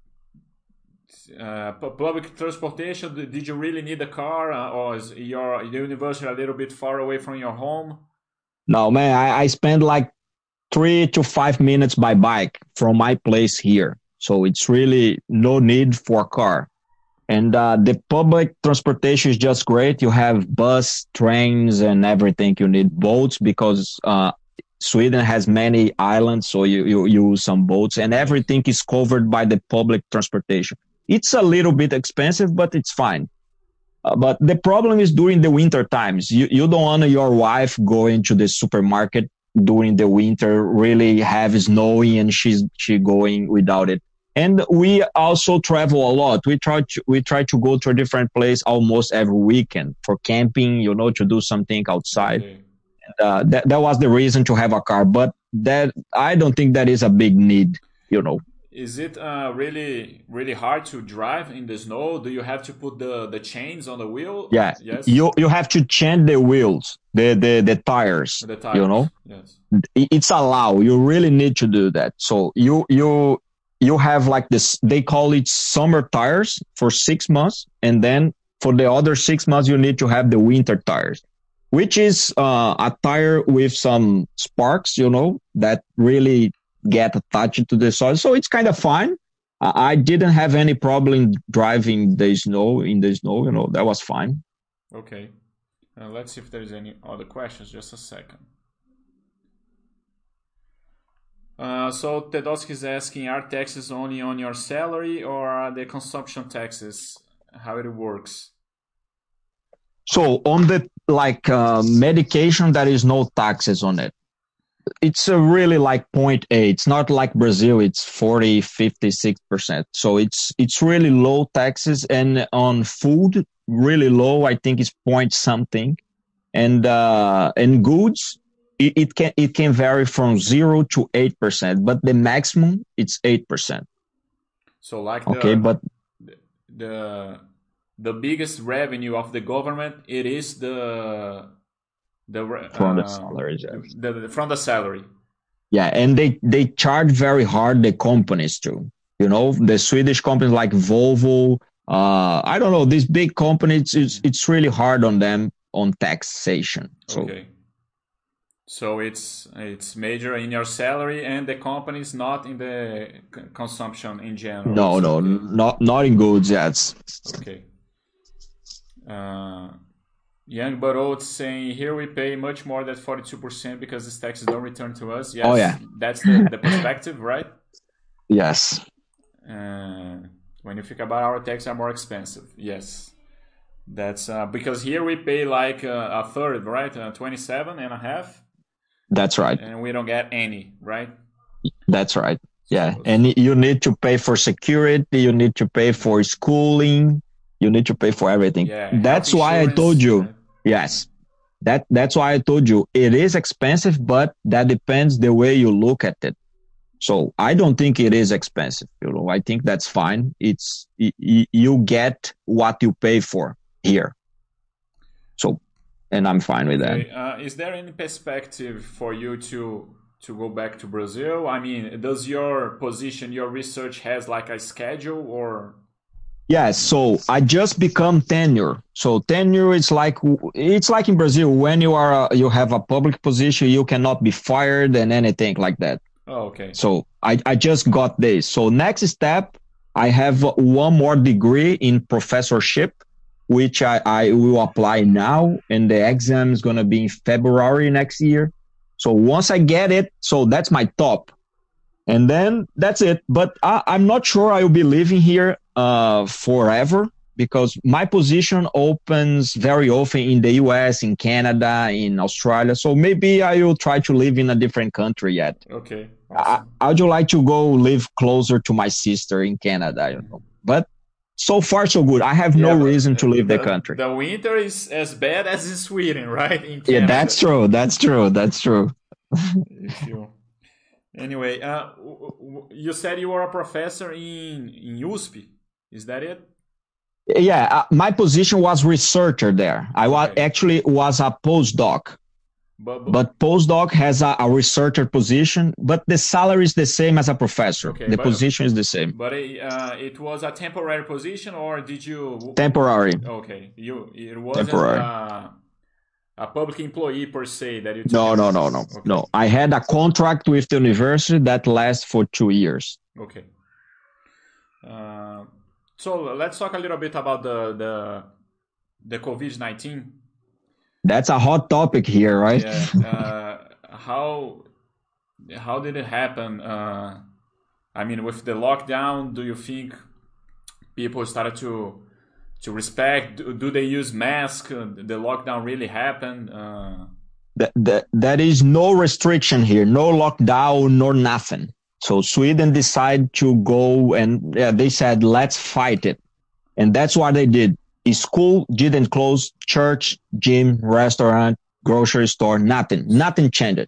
uh, pu- public transportation, d- did you really need a car? Uh, or is your university a little bit far away from your home? No, man, I, I spend like three to five minutes by bike from my place here. So it's really no need for a car. And uh, the public transportation is just great. You have bus, trains, and everything. You need boats because uh, Sweden has many islands, so you, you use some boats, and everything is covered by the public transportation. It's a little bit expensive, but it's fine. Uh, but the problem is during the winter times. You, you don't want your wife going to the supermarket during the winter, really have snowing, and she's she going without it. And we also travel a lot. We try to, we try to go to a different place almost every weekend for camping, you know, to do something outside. Okay. And, uh, that, that was the reason to have a car. But that I don't think that is a big need, you know. Is it uh, really really hard to drive in the snow? Do you have to put the, the chains on the wheel? Yeah, Yes. you you have to change the wheels, the the the tires, The tires. you know. Yes. It's allowed. You really need to do that. So you you you have like this. They call it summer tires for six months, and then for the other six months you need to have the winter tires, which is uh, a tire with some sparks, you know, that really get attached to the soil. So it's kind of fine. I didn't have any problem driving the snow in the snow. You know, that was fine. Okay. Uh, let's see if there's any other questions. Just a second. Uh, so Tedosky is asking, are taxes only on your salary or are the consumption taxes? How it works? So on the like uh, medication, there is no taxes on it. It's a really like point eight. It's not like Brazil. It's forty, fifty-six percent. So it's, it's really low taxes, and on food, really low. I think it's point something. And, uh, and goods, it, it can, it can vary from zero to eight percent, but the maximum it's eight percent. So like the, okay, but the, the biggest revenue of the government, it is the, The, from uh, the salary, yes. the, the, from the salary. Yeah, and they, they charge very hard the companies too. You know, the Swedish companies like Volvo, uh, I don't know, these big companies, it's, it's really hard on them on taxation. So. Okay. So it's it's major in your salary and the companies, not in the c- consumption in general. No, no, okay. not not in goods, yes. Okay. Uh, Young but old saying, here we pay much more than forty-two percent because these taxes don't return to us. Yes, oh, yeah. That's the, the perspective, right? Yes. Uh, when you think about our taxes are more expensive. Yes. That's uh, because here we pay like uh, a third, right? Uh, twenty-seven and a half. That's right. And we don't get any, right? That's right. Yeah. And you need to pay for security. You need to pay for schooling. You need to pay for everything. Yeah, that's why I told you. Right? Yes. That, that's why I told you it is expensive, but that depends the way you look at it. So I don't think it is expensive. You know, I think that's fine. It's, y- you get what you pay for here. So, and I'm fine with okay. that. Uh, is there any perspective for you to, to go back to Brazil? I mean, does your position, your research has like a schedule or? Yes, so I just become tenure. So tenure is like, it's like in Brazil, when you are, a, you have a public position, you cannot be fired and anything like that. Oh, okay. So I, I just got this. So next step, I have one more degree in professorship, which I, I will apply now. And the exam is going to be in February next year. So once I get it, so that's my top. And then that's it. But I, I'm not sure I will be living here uh, forever, because my position opens very often in the U S, in Canada, in Australia. So maybe I will try to live in a different country yet. Okay. Awesome. I, I would like to go live closer to my sister in Canada, you know. But so far, so good. I have yeah, no reason to leave the, the country. The winter is as bad as in Sweden, right? In yeah, that's true. That's true. That's true. If you... Anyway, uh, you said you were a professor in, in U S P. Is that it? Yeah, uh, my position was researcher there. I was okay. actually was a postdoc. But, but, but postdoc has a, a researcher position, but the salary is the same as a professor. Okay, the but, position is the same. But uh, it was a temporary position, or did you? Temporary. Okay, you it wasn't temporary. A, a public employee per se that you. Took no, no, no, no, okay. no. I had a contract with the university that lasts for two years. Okay. Uh, so let's talk a little bit about the the the COVID nineteen. That's a hot topic here, right? Yeah. Uh, how how did it happen? Uh, I mean, with the lockdown, do you think people started to to respect? Do, do they use masks? The lockdown really happened? Uh, that, that, that is no restriction here, no lockdown, no nothing. So Sweden decided to go and yeah, they said, let's fight it. And that's what they did. School didn't close, church, gym, restaurant, grocery store, nothing. Nothing changed. Okay.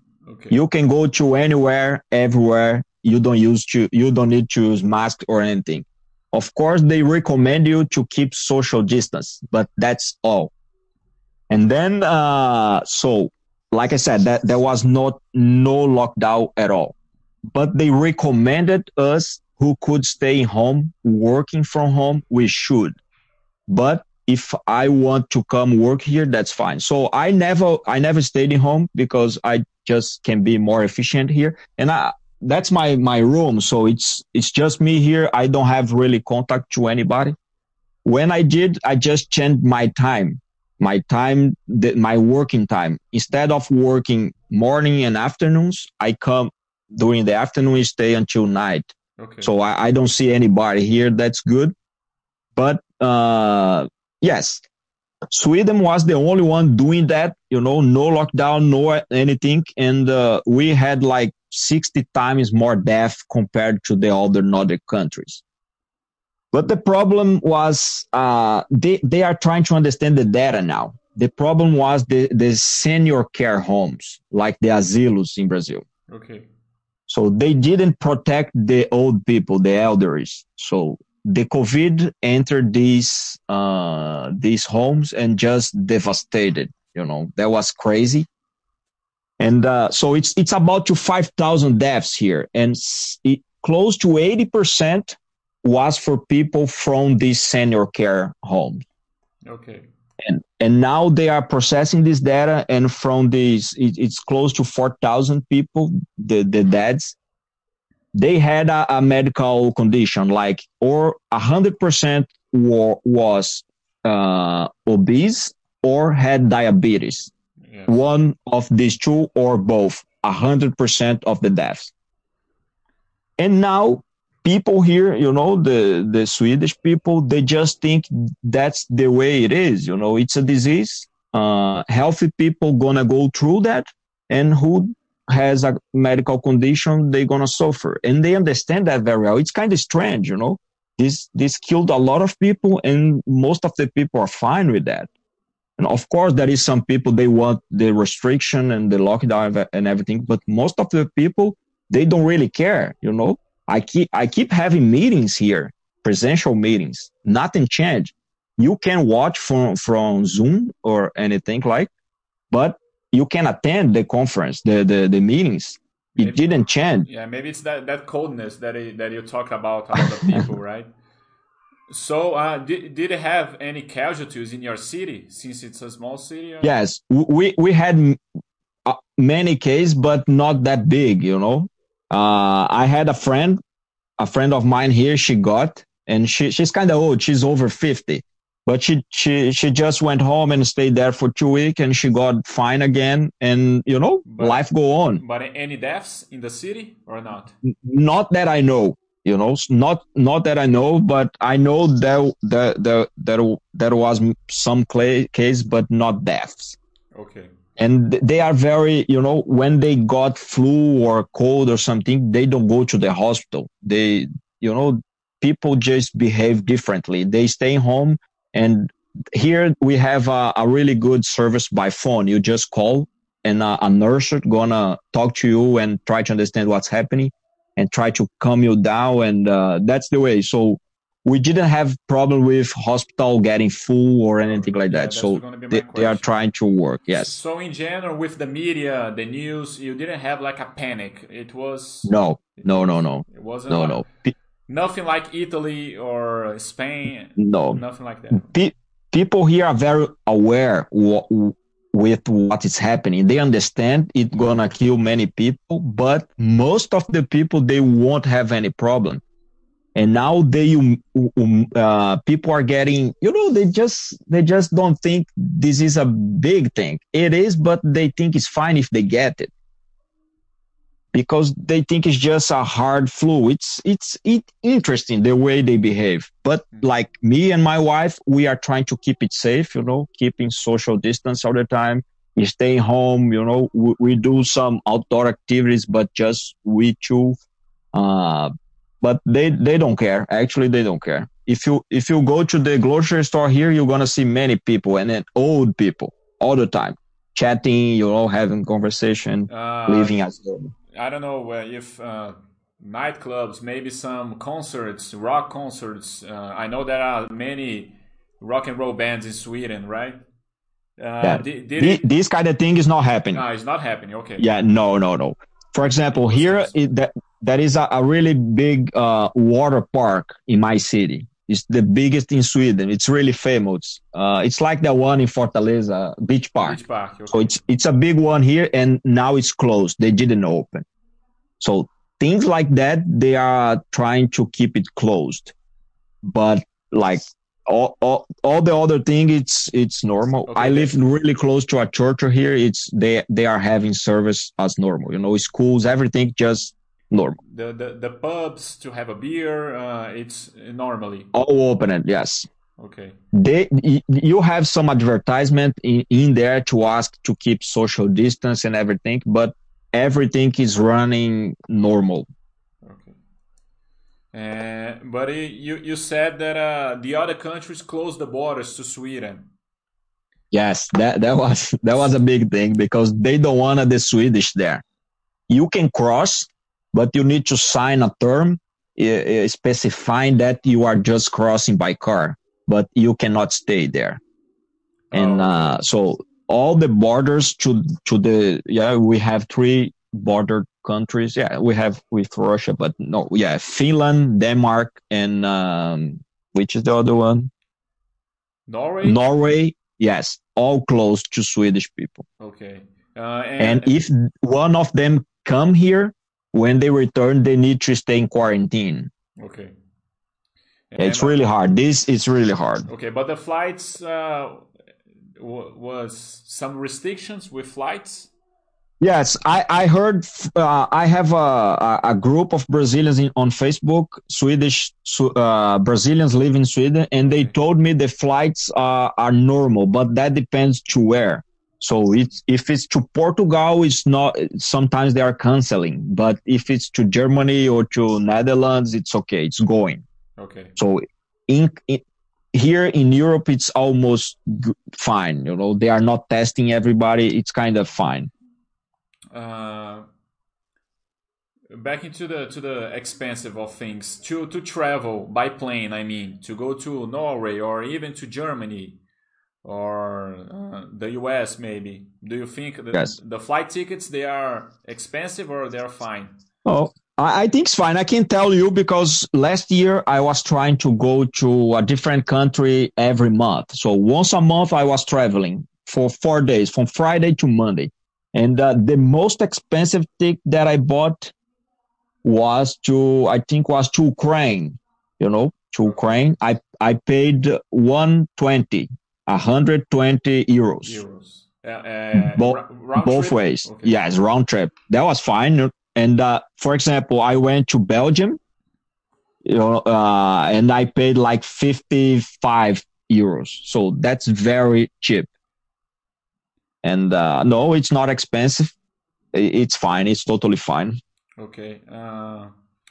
Okay. You can go to anywhere, everywhere. You don't use to, you don't need to use mask or anything. Of course, they recommend you to keep social distance, but that's all. And then, uh, so like I said, that there was not no lockdown at all, but they recommended us who could stay home, working from home, we should. But if I want to come work here, that's fine. So I never, I never stayed in home because I just can be more efficient here. And I, that's my, my room. So it's, it's just me here. I don't have really contact to anybody. When I did, I just changed my time, my time, the, my working time. Instead of working morning and afternoons, I come during the afternoon, stay until night. Okay. So I, I don't see anybody here. That's good. But, uh, yes, Sweden was the only one doing that, you know, no lockdown, no anything. And, uh, we had like sixty times more death compared to the other Nordic countries. But the problem was, uh, they, they are trying to understand the data now. The problem was the, the senior care homes, like the asilos in Brazil. Okay. So they didn't protect the old people, the elders. So the COVID entered these, uh, these homes and just devastated, you know, that was crazy. And, uh, so it's, it's about to five thousand deaths here, and it, close to eighty percent was for people from these senior care homes. Okay. And, and now they are processing this data, and from these, it, it's close to four thousand people, the, the deaths. They had a, a medical condition, like, or one hundred percent wa- was uh, obese or had diabetes. Yes. One of these two or both, one hundred percent of the deaths. And now people here, you know, the, the Swedish people, they just think that's the way it is. You know, it's a disease. Uh, healthy people gonna go through that, and who has a medical condition, they're gonna suffer. And they understand that very well. It's kind of strange, you know. This, this killed a lot of people, and most of the people are fine with that. And of course, there is some people, they want the restriction and the lockdown and everything, but most of the people, they don't really care, you know. I keep, I keep having meetings here, presential meetings. Nothing changed. You can watch from, from Zoom or anything like, but you can attend the conference, the, the, the meetings. It Maybe, didn't change. Yeah, maybe it's that, that coldness that it, that you talk about a lot of people, right? So, uh, did, did it have any casualties in your city, since it's a small city? Or? Yes, we, we had uh, many cases, but not that big, you know. Uh, I had a friend, a friend of mine here, she got, and she, she's kind of old, she's over fifty, but she, she, she just went home and stayed there for two weeks, and she got fine again, and, you know, but, life go on. But any deaths in the city or not? Not that I know. You know, not not that I know, but I know that there there there, there was some case, but not deaths. Okay. And they are very, you know, when they got flu or cold or something, they don't go to the hospital. They, you know, people just behave differently. They stay home, and here we have a, a really good service by phone. You just call, and a, a nurse is gonna talk to you and try to understand what's happening and try to calm you down. And uh, that's the way. So we didn't have problem with hospital getting full or anything like yeah, that. So they, they are trying to work. Yes. So in general, with the media, the news, you didn't have like a panic. It was no, no, was, no, no. It wasn't no, like, no. Nothing like Italy or Spain. No, nothing like that. Pe- people here are very aware w- with what is happening. They understand it's gonna kill many people, but most of the people, they won't have any problem. And now they, um, uh, people are getting, you know, they just, they just don't think this is a big thing. It is, but they think it's fine if they get it, because they think it's just a hard flu. It's, it's, it interesting the way they behave. But like me and my wife, we are trying to keep it safe, you know, keeping social distance all the time. We stay home, you know, we, we do some outdoor activities, but just we two, uh, but they, they don't care. Actually, they don't care. If you, if you go to the grocery store here, you're going to see many people, and then old people all the time. chatting, you know, having conversation, Uh, living as normal. I don't know uh, if uh, nightclubs, maybe some concerts, rock concerts. Uh, I know there are many rock and roll bands in Sweden, right? Uh, Yeah, did, did the, it? this kind of thing is not happening. Ah, it's not happening. Okay, Yeah, no, no, no. For it example, was here canceled. it, that that is a, a really big uh, water park in my city. It's the biggest in Sweden. It's really famous. Uh, it's like the one in Fortaleza Beach Park. Beach Park. So Okay. it's it's a big one here, and now it's closed. They didn't open. So things like that, they are trying to keep it closed. But like all, all, all the other thing, it's it's normal. I Okay. live The, really close to a church here. It's they they are having service as normal. You know, schools, everything just normal. the the the pubs to have a beer. Uh, it's normally All open it, yes. okay. They you have some advertisement in, in there to ask to keep social distance and everything, but everything is running normal. Okay. Uh, but it, you you said that uh, the other countries closed the borders to Sweden. Yes, that that was that was a big thing because they don't want the Swedish there. You can cross, but you need to sign a term uh, specifying that you are just crossing by car, but you cannot stay there. And Oh, uh, okay. so all the borders to to the yeah we have three border countries. Yeah, we have with Russia, but no, yeah, Finland, Denmark, and um, which is the other one? Norway. Norway. Yes, all close to Swedish people. Okay. Uh, And and if one of them come here, when they return, they need to stay in quarantine. okay. And It's uh, really hard. This is really hard. okay, but the flights uh, w- was some restrictions with flights. Yes, I, I heard, uh, I have a, a group of Brazilians in, on Facebook, Swedish uh, Brazilians live in Sweden, and they Okay. told me the flights are, are normal, but that depends to where. So it's, if it's to Portugal, it's not, sometimes they are canceling, but if it's to Germany or to Netherlands, it's okay, it's going. Okay. So in, in here in Europe, it's almost g- fine. You know, they are not testing everybody. It's kind of fine. Uh, back into the to the expensive of things to to travel by plane. I mean, to go to Norway or even to Germany or uh, the U S maybe. Do you think that Yes. the flight tickets they are expensive or they are fine? Oh, I, I think it's fine. I can tell you because last year I was trying to go to a different country every month. So once a month I was traveling for four days, from Friday to Monday. And uh, the most expensive ticket that I bought was to, I think was to Ukraine, you know, to Okay. Ukraine. I, I paid one twenty, one hundred twenty euros, Euros. Uh, uh, both, ra- round both trip? ways. Okay. Yes, round trip. That was fine. And, uh, for example, I went to Belgium, you know, uh, and I paid like fifty-five euros. So that's very cheap. And, uh, no, it's not expensive. It's fine. It's totally fine. Okay. Uh,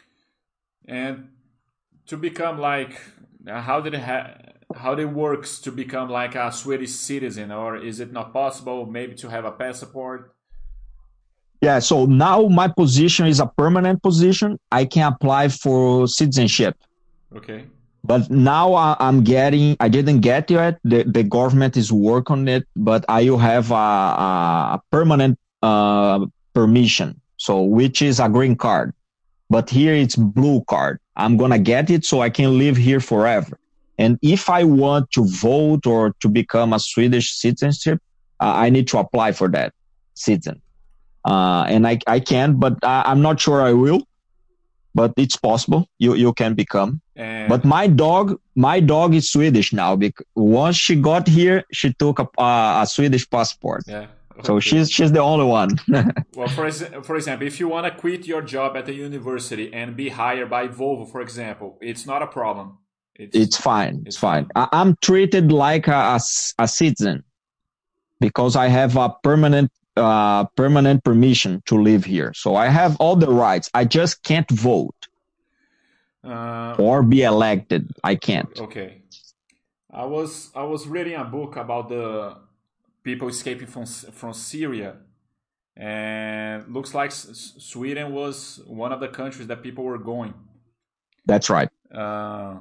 and to become like, uh, how did it ha- how it works to become like a Swedish citizen, or is it not possible maybe to have a passport? Yeah, so now my position is a permanent position. I can apply for citizenship. Okay. But now I, I'm getting, I didn't get yet. The, the government is working on it, but I will have a, a permanent uh, permission. So, which is a green card. But here it's blue card. I'm going to get it so I can live here forever. And if I want to vote or to become a Swedish citizenship, uh, I need to apply for that citizen. Uh, and I, I can, but I, I'm not sure I will, but it's possible. You, you can become. But And my dog, my dog is Swedish now because once she got here, she took a, a, a Swedish passport. yeah. So Okay. she's, she's the only one. Well, for ex- for example, if you want to quit your job at the university and be hired by Volvo, for example, it's not a problem. It's It's fine. It's it's fine. fine. I, I'm treated like a, a s- a citizen because I have a permanent, uh, permanent permission to live here. So I have all the rights. I just can't vote Uh, or be elected. I can't. okay. I was I was reading a book about the people escaping from from Syria, and looks like S- Sweden was one of the countries that people were going. That's right. Uh,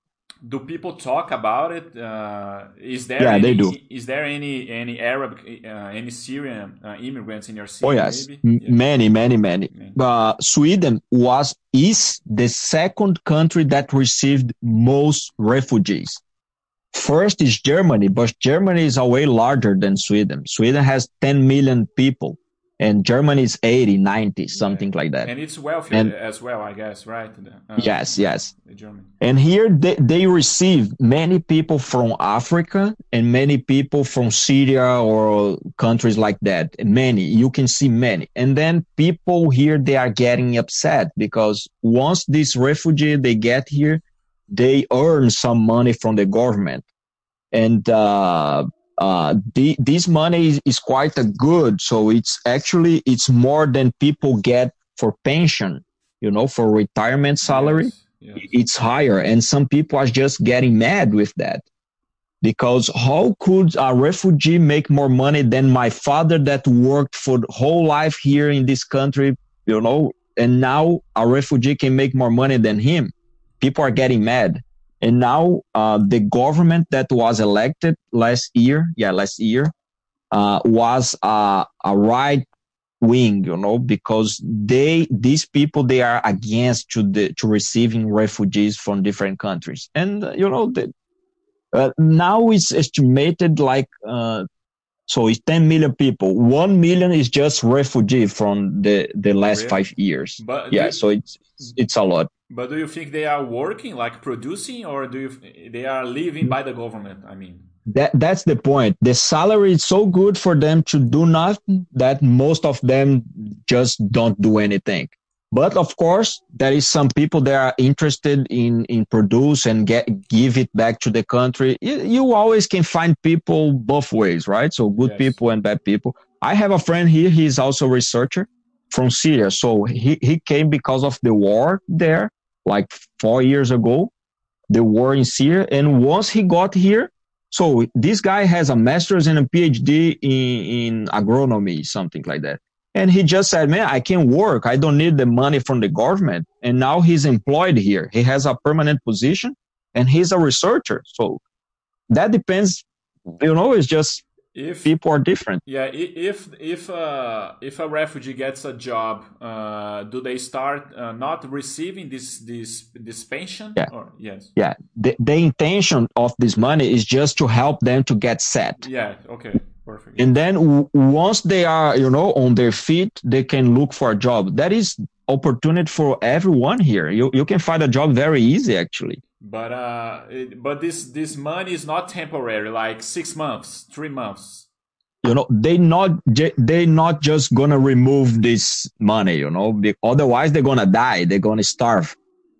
do people talk about it? Uh, is there Yeah, any they do. is there any any Arab uh, any Syrian uh, immigrants in your Oh city? yes, Maybe. M- Yeah. many, many, many. Man. Uh, Sweden was is the second country that received most refugees. First is Germany, but Germany is a way larger than Sweden. Sweden has ten million people, and Germany is eighty, ninety, something Yeah. like that. And it's wealthy And as well, I guess, right? Uh, yes, yes. Germany. And here they, they receive many people from Africa and many people from Syria or countries like that. Many, you can see many. And then people here, they are getting upset because once this refugee, they get here, they earn some money from the government. And, uh, uh, the, this money is, is quite a good. So it's actually, it's more than people get for pension, you know, for retirement salary. Yes. Yes. It's higher, and some people are just getting mad with that because how could a refugee make more money than my father that worked for the whole life here in this country, you know, and now a refugee can make more money than him? People are getting mad. And now uh, the government that was elected last year, yeah, last year, uh, was uh, a right wing, you know, because they, these people, they are against to the, to receiving refugees from different countries. And, uh, you know, the, uh, now it's estimated like, uh, so it's ten million people. one million is just refugee from the, the last Really? five years. But Yeah. do, So it's, it's a lot. but do you think they are working, like producing, or do you they are living by the government? I mean, That that's the point. The salary is so good for them to do nothing that most of them just don't do anything. But of course, there is some people that are interested in in produce and get give it back to the country. You, you always can find people both ways, right? So good yes. people and bad people. I have a friend here. He's also a researcher from Syria. So he he came because of the war there, like four years ago, the war in Syria. And once he got here, so this guy has a master's and a PhD in, in agronomy, something like that. And he just said, man, I can work. I don't need the money from the government. And now he's employed here. He has a permanent position and he's a researcher. So that depends, you know, it's just If people are different. yeah, i- if if uh, if a refugee gets a job, uh, do they start uh, not receiving this this this pension? Yeah. Or yes. Yeah. The, the intention of this money is just to help them to get set. Yeah. Okay. Perfect. And then w- once they are, you know, on their feet, they can look for a job. That is opportunity for everyone here. You you can find a job very easy, actually. But uh, it, but this this money is not temporary, like six months, three months. You know, they not ju- they not just gonna remove this money. You know, be- otherwise they're gonna die. They're gonna starve.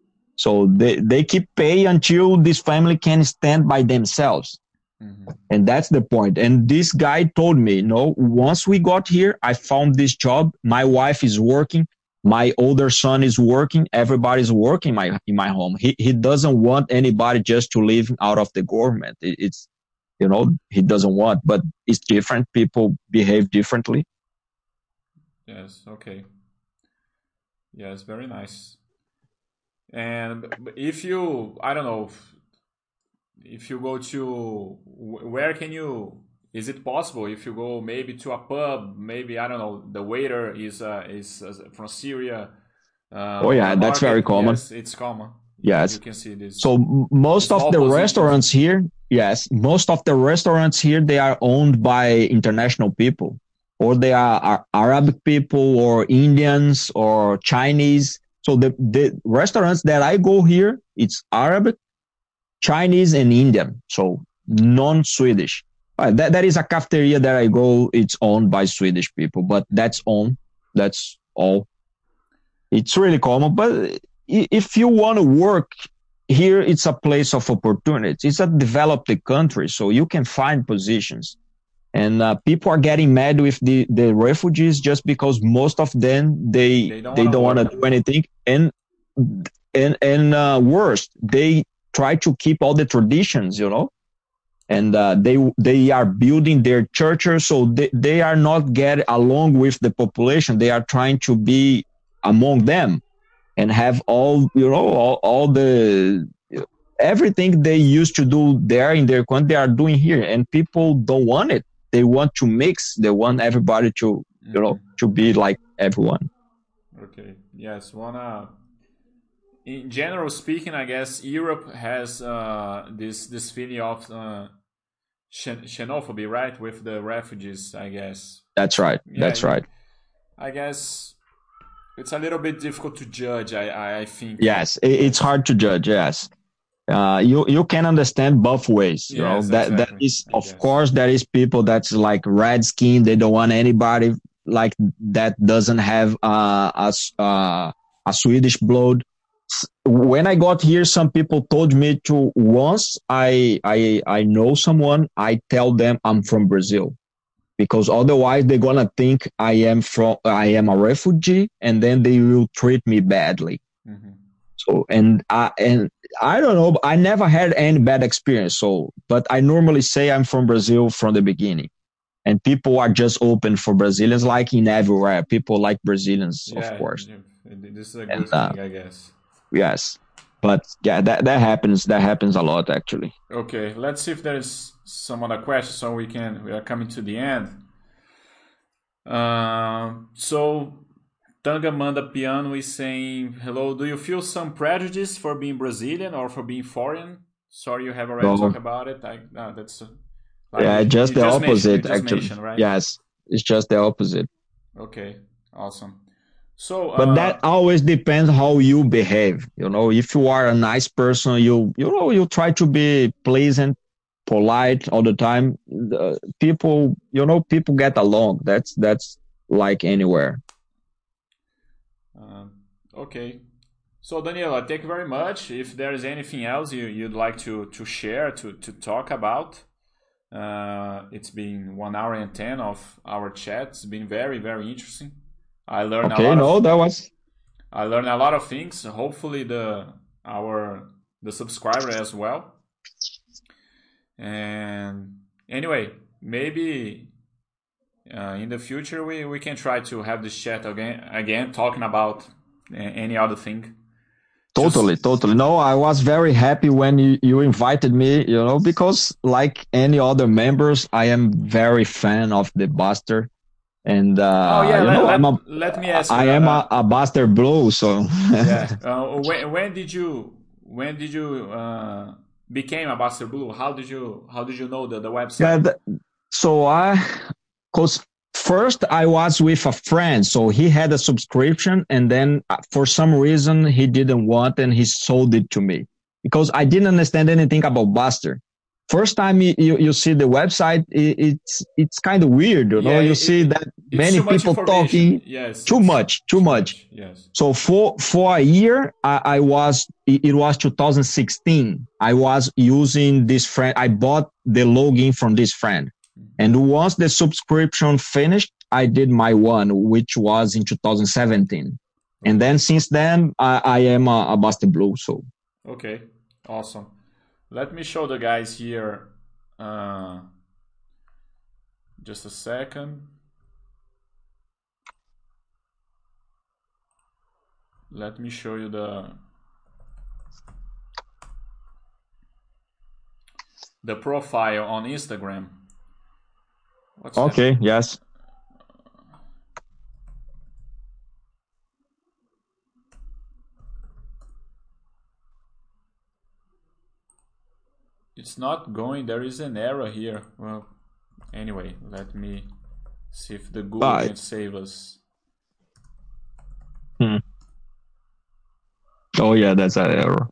So they they keep pay until this family can stand by themselves. Mm-hmm. And that's the point. And this guy told me, you know, once we got here, I found this job. My wife is working. My older son is working. Everybody's working my, in my home. He, he doesn't want anybody just to live out of the government. It, it's, you know, he doesn't want, but it's different. People behave differently. Yes. Okay. Yes. Very nice. And if you, I don't know, if, if you go to where can you? Is it possible if you go maybe to a pub? Maybe I don't know. The waiter is uh, is uh, from Syria. Uh, Oh yeah, that's very common. Yes, it's common. Yes. You can see this. So m- most of Small the positions. restaurants here, yes, most of the restaurants here, they are owned by international people, or they are, are Arabic people or Indians or Chinese. So the, the restaurants that I go here, it's Arabic, Chinese, and Indian. So non-Swedish. Uh, that, that is a cafeteria that I go. It's owned by Swedish people, but that's all. That's all. It's really common. But if you want to work here, it's a place of opportunity. It's a developed country, so you can find positions. And uh, people are getting mad with the, the refugees just because most of them, they, They don't they wanna don't want to work. do anything. And, and, and uh, worse, they try to keep all the traditions, you know? and uh, they they are building their churches, so they, they are not get along with the population. They are trying to be among them and have all you know all, all the everything they used to do there in their country they are doing here, and people don't want it. They want to mix. They want everybody to you know Hmm. to be like everyone. Okay. Yes. Wanna. In general speaking, I guess Europe has uh, this this feeling of uh, xen- xenophobia, right, with the refugees. I guess. That's right. Yeah. That's You, right. I guess it's a little bit difficult to judge. I I, I think. Yes, it, it's Yes. hard to judge. Yes, uh, you you can understand both ways. You know Yes. that that Exactly. is, I of guess. course, there is people that's like red skin. They don't want anybody like that doesn't have uh, a s- uh, a Swedish blood. When I got here, some people told me to once I I I know someone, I tell them I'm from Brazil because otherwise they're gonna think I am from I am a refugee, and then they will treat me badly. Hmm. So and I and I don't know. I never had any bad experience. So, but I normally say I'm from Brazil from the beginning, and people are just open for Brazilians, like in everywhere. People like Brazilians, of Yeah. course, Yeah, this is a and good uh, thing, I guess. yes, but yeah, that that happens. That happens a lot, actually. Okay, let's see if there's some other questions so we can we are coming to the end. Um, so Tanga Manda Piano is saying, hello, do you feel some prejudice for being Brazilian or for being foreign? Sorry, you have already So talked about it. I, uh, that's uh, like yeah, you, just you the just mentioned. You opposite, just actually. mentioned, right? Yes, it's just the opposite. Okay, awesome. So, But uh, that always depends how you behave. You know, if you are a nice person, you you know you try to be pleasant, polite all the time. The people, you know, people get along. That's that's like anywhere. uh, okay. So, Daniela, thank you very much. If there is anything else you, you'd like to, to share, to, to talk about, uh, it's been one hour and ten of our chat. It's been very, very interesting. I learned a Okay, lot of no, that was I learned a lot of things. Hopefully, the our the subscriber as well. And anyway, maybe uh, in the future we, we can try to have this chat again, again talking about a- any other thing. Just totally, totally. No, I was very happy when you, you invited me, you know, because like any other members, I am very fan of the Buster. And oh uh, yeah, you let, know, let I'm a let me ask you. I Uh, am uh, a, a Buster Blue, so yeah, uh, when when did you when did you uh, became a Buster Blue? How did you how did you know the, the yeah. website? th- So I, cause first I was with a friend, so he had a subscription, and then uh, for some reason he didn't want, and he sold it to me because I didn't understand anything about Buster. First time you, you, you see the website, it, it's it's kind of weird, you know. Yeah, You it, see it, that it's many too much people information. talking Yes, too it's much, too too much. much. Yes. So for for a year, I, I was it, it was two thousand sixteen. I was using this friend. I bought the login from this friend, and once the subscription finished, I did my one, which was in two thousand seventeen. And then Okay. since then, I, I am a, a Buster Blue. So Okay. Awesome. Let me show the guys here. Uh, just a second. Let me show you the the profile on Instagram. What's that? okay, yes, It's not going. There is an error here. Well, anyway, let me see if the Google but can save us. hmm. Oh yeah, that's an error.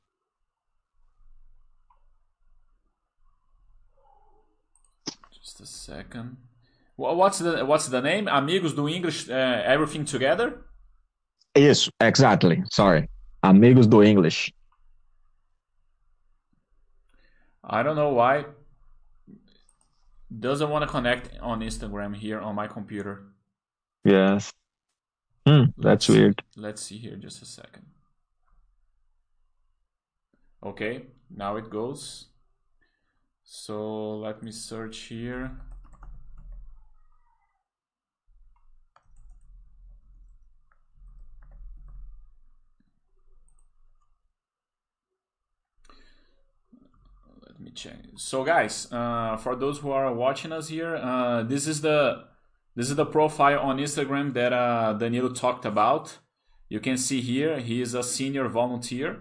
Just a second. What's the what's the name? Amigos do English. Uh, everything together. Yes, exactly. Sorry, amigos do English. I don't know why doesn't want to connect on Instagram here on my computer. Yes, hmm, that's Let's weird. let's see here just a second. Okay, now it goes. So let me search here. Let me check. So guys, uh, for those who are watching us here, uh, this is the this is the profile on Instagram that uh, Danilo talked about. You can see here he is a senior volunteer,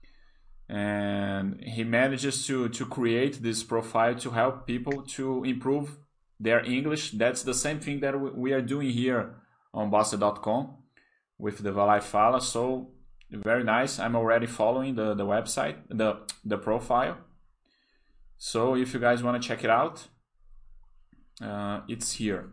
and he manages to to create this profile to help people to improve their English. That's the same thing that we are doing here on Bastter dot com with the Vai Lá e Fala. So very nice. I'm already following the the website, the the profile. So if you guys want to check it out, uh, it's here.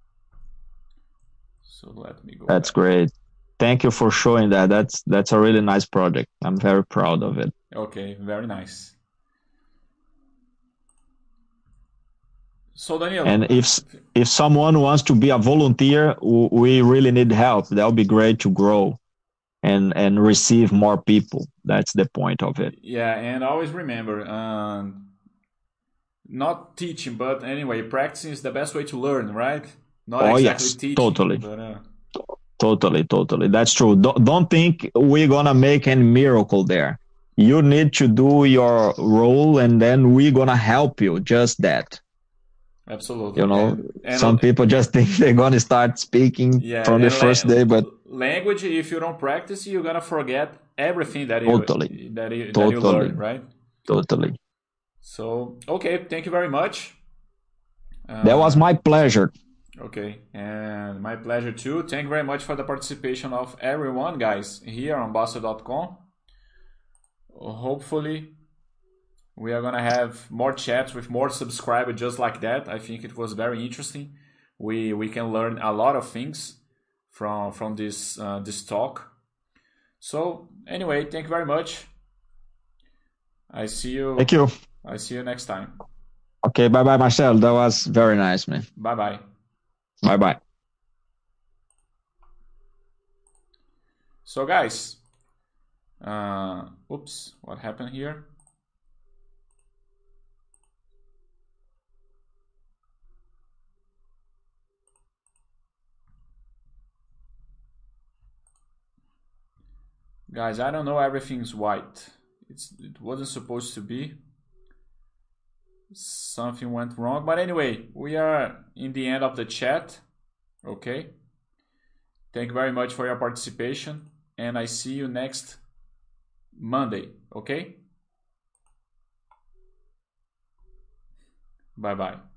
So let me go. That's back. great. Thank you for showing that. That's that's a really nice project. I'm very proud of it. Okay, very nice. So Daniel, and if if someone wants to be a volunteer, we really need help. That would be great to grow and and receive more people. That's the point of it. Yeah, and always remember, um, not teaching, but anyway, practicing is the best way to learn, right? Not oh exactly yes, teaching, totally. But, uh, totally, totally. That's true. Don't, don't think we're gonna make any miracle there. You need to do your role, and then we're gonna help you. Just that. Absolutely. You know, and, and some people just think they're gonna start speaking yeah, from the and first la- day, but language, if you don't practice, you're gonna forget everything that you totally, that you, that you totally, learn, right? totally. So okay, thank you very much. Uh, That was my pleasure. Okay, and my pleasure too. Thank you very much for the participation of everyone, guys, here on Bastter dot com. Hopefully, we are gonna have more chats with more subscribers just like that. I think it was very interesting. We we can learn a lot of things from from this uh, this talk. So anyway, thank you very much. I see you. Thank you. I see you next time. Okay, bye bye, Marcel. That was very nice, man. Bye bye. Bye bye. So guys, uh, oops, what happened here? Guys, I don't know, everything's white. It's, it wasn't supposed to be. Something went wrong. But anyway, we are in the end of the chat. Okay. Thank you very much for your participation. And I see you next Monday. Okay? Bye-bye.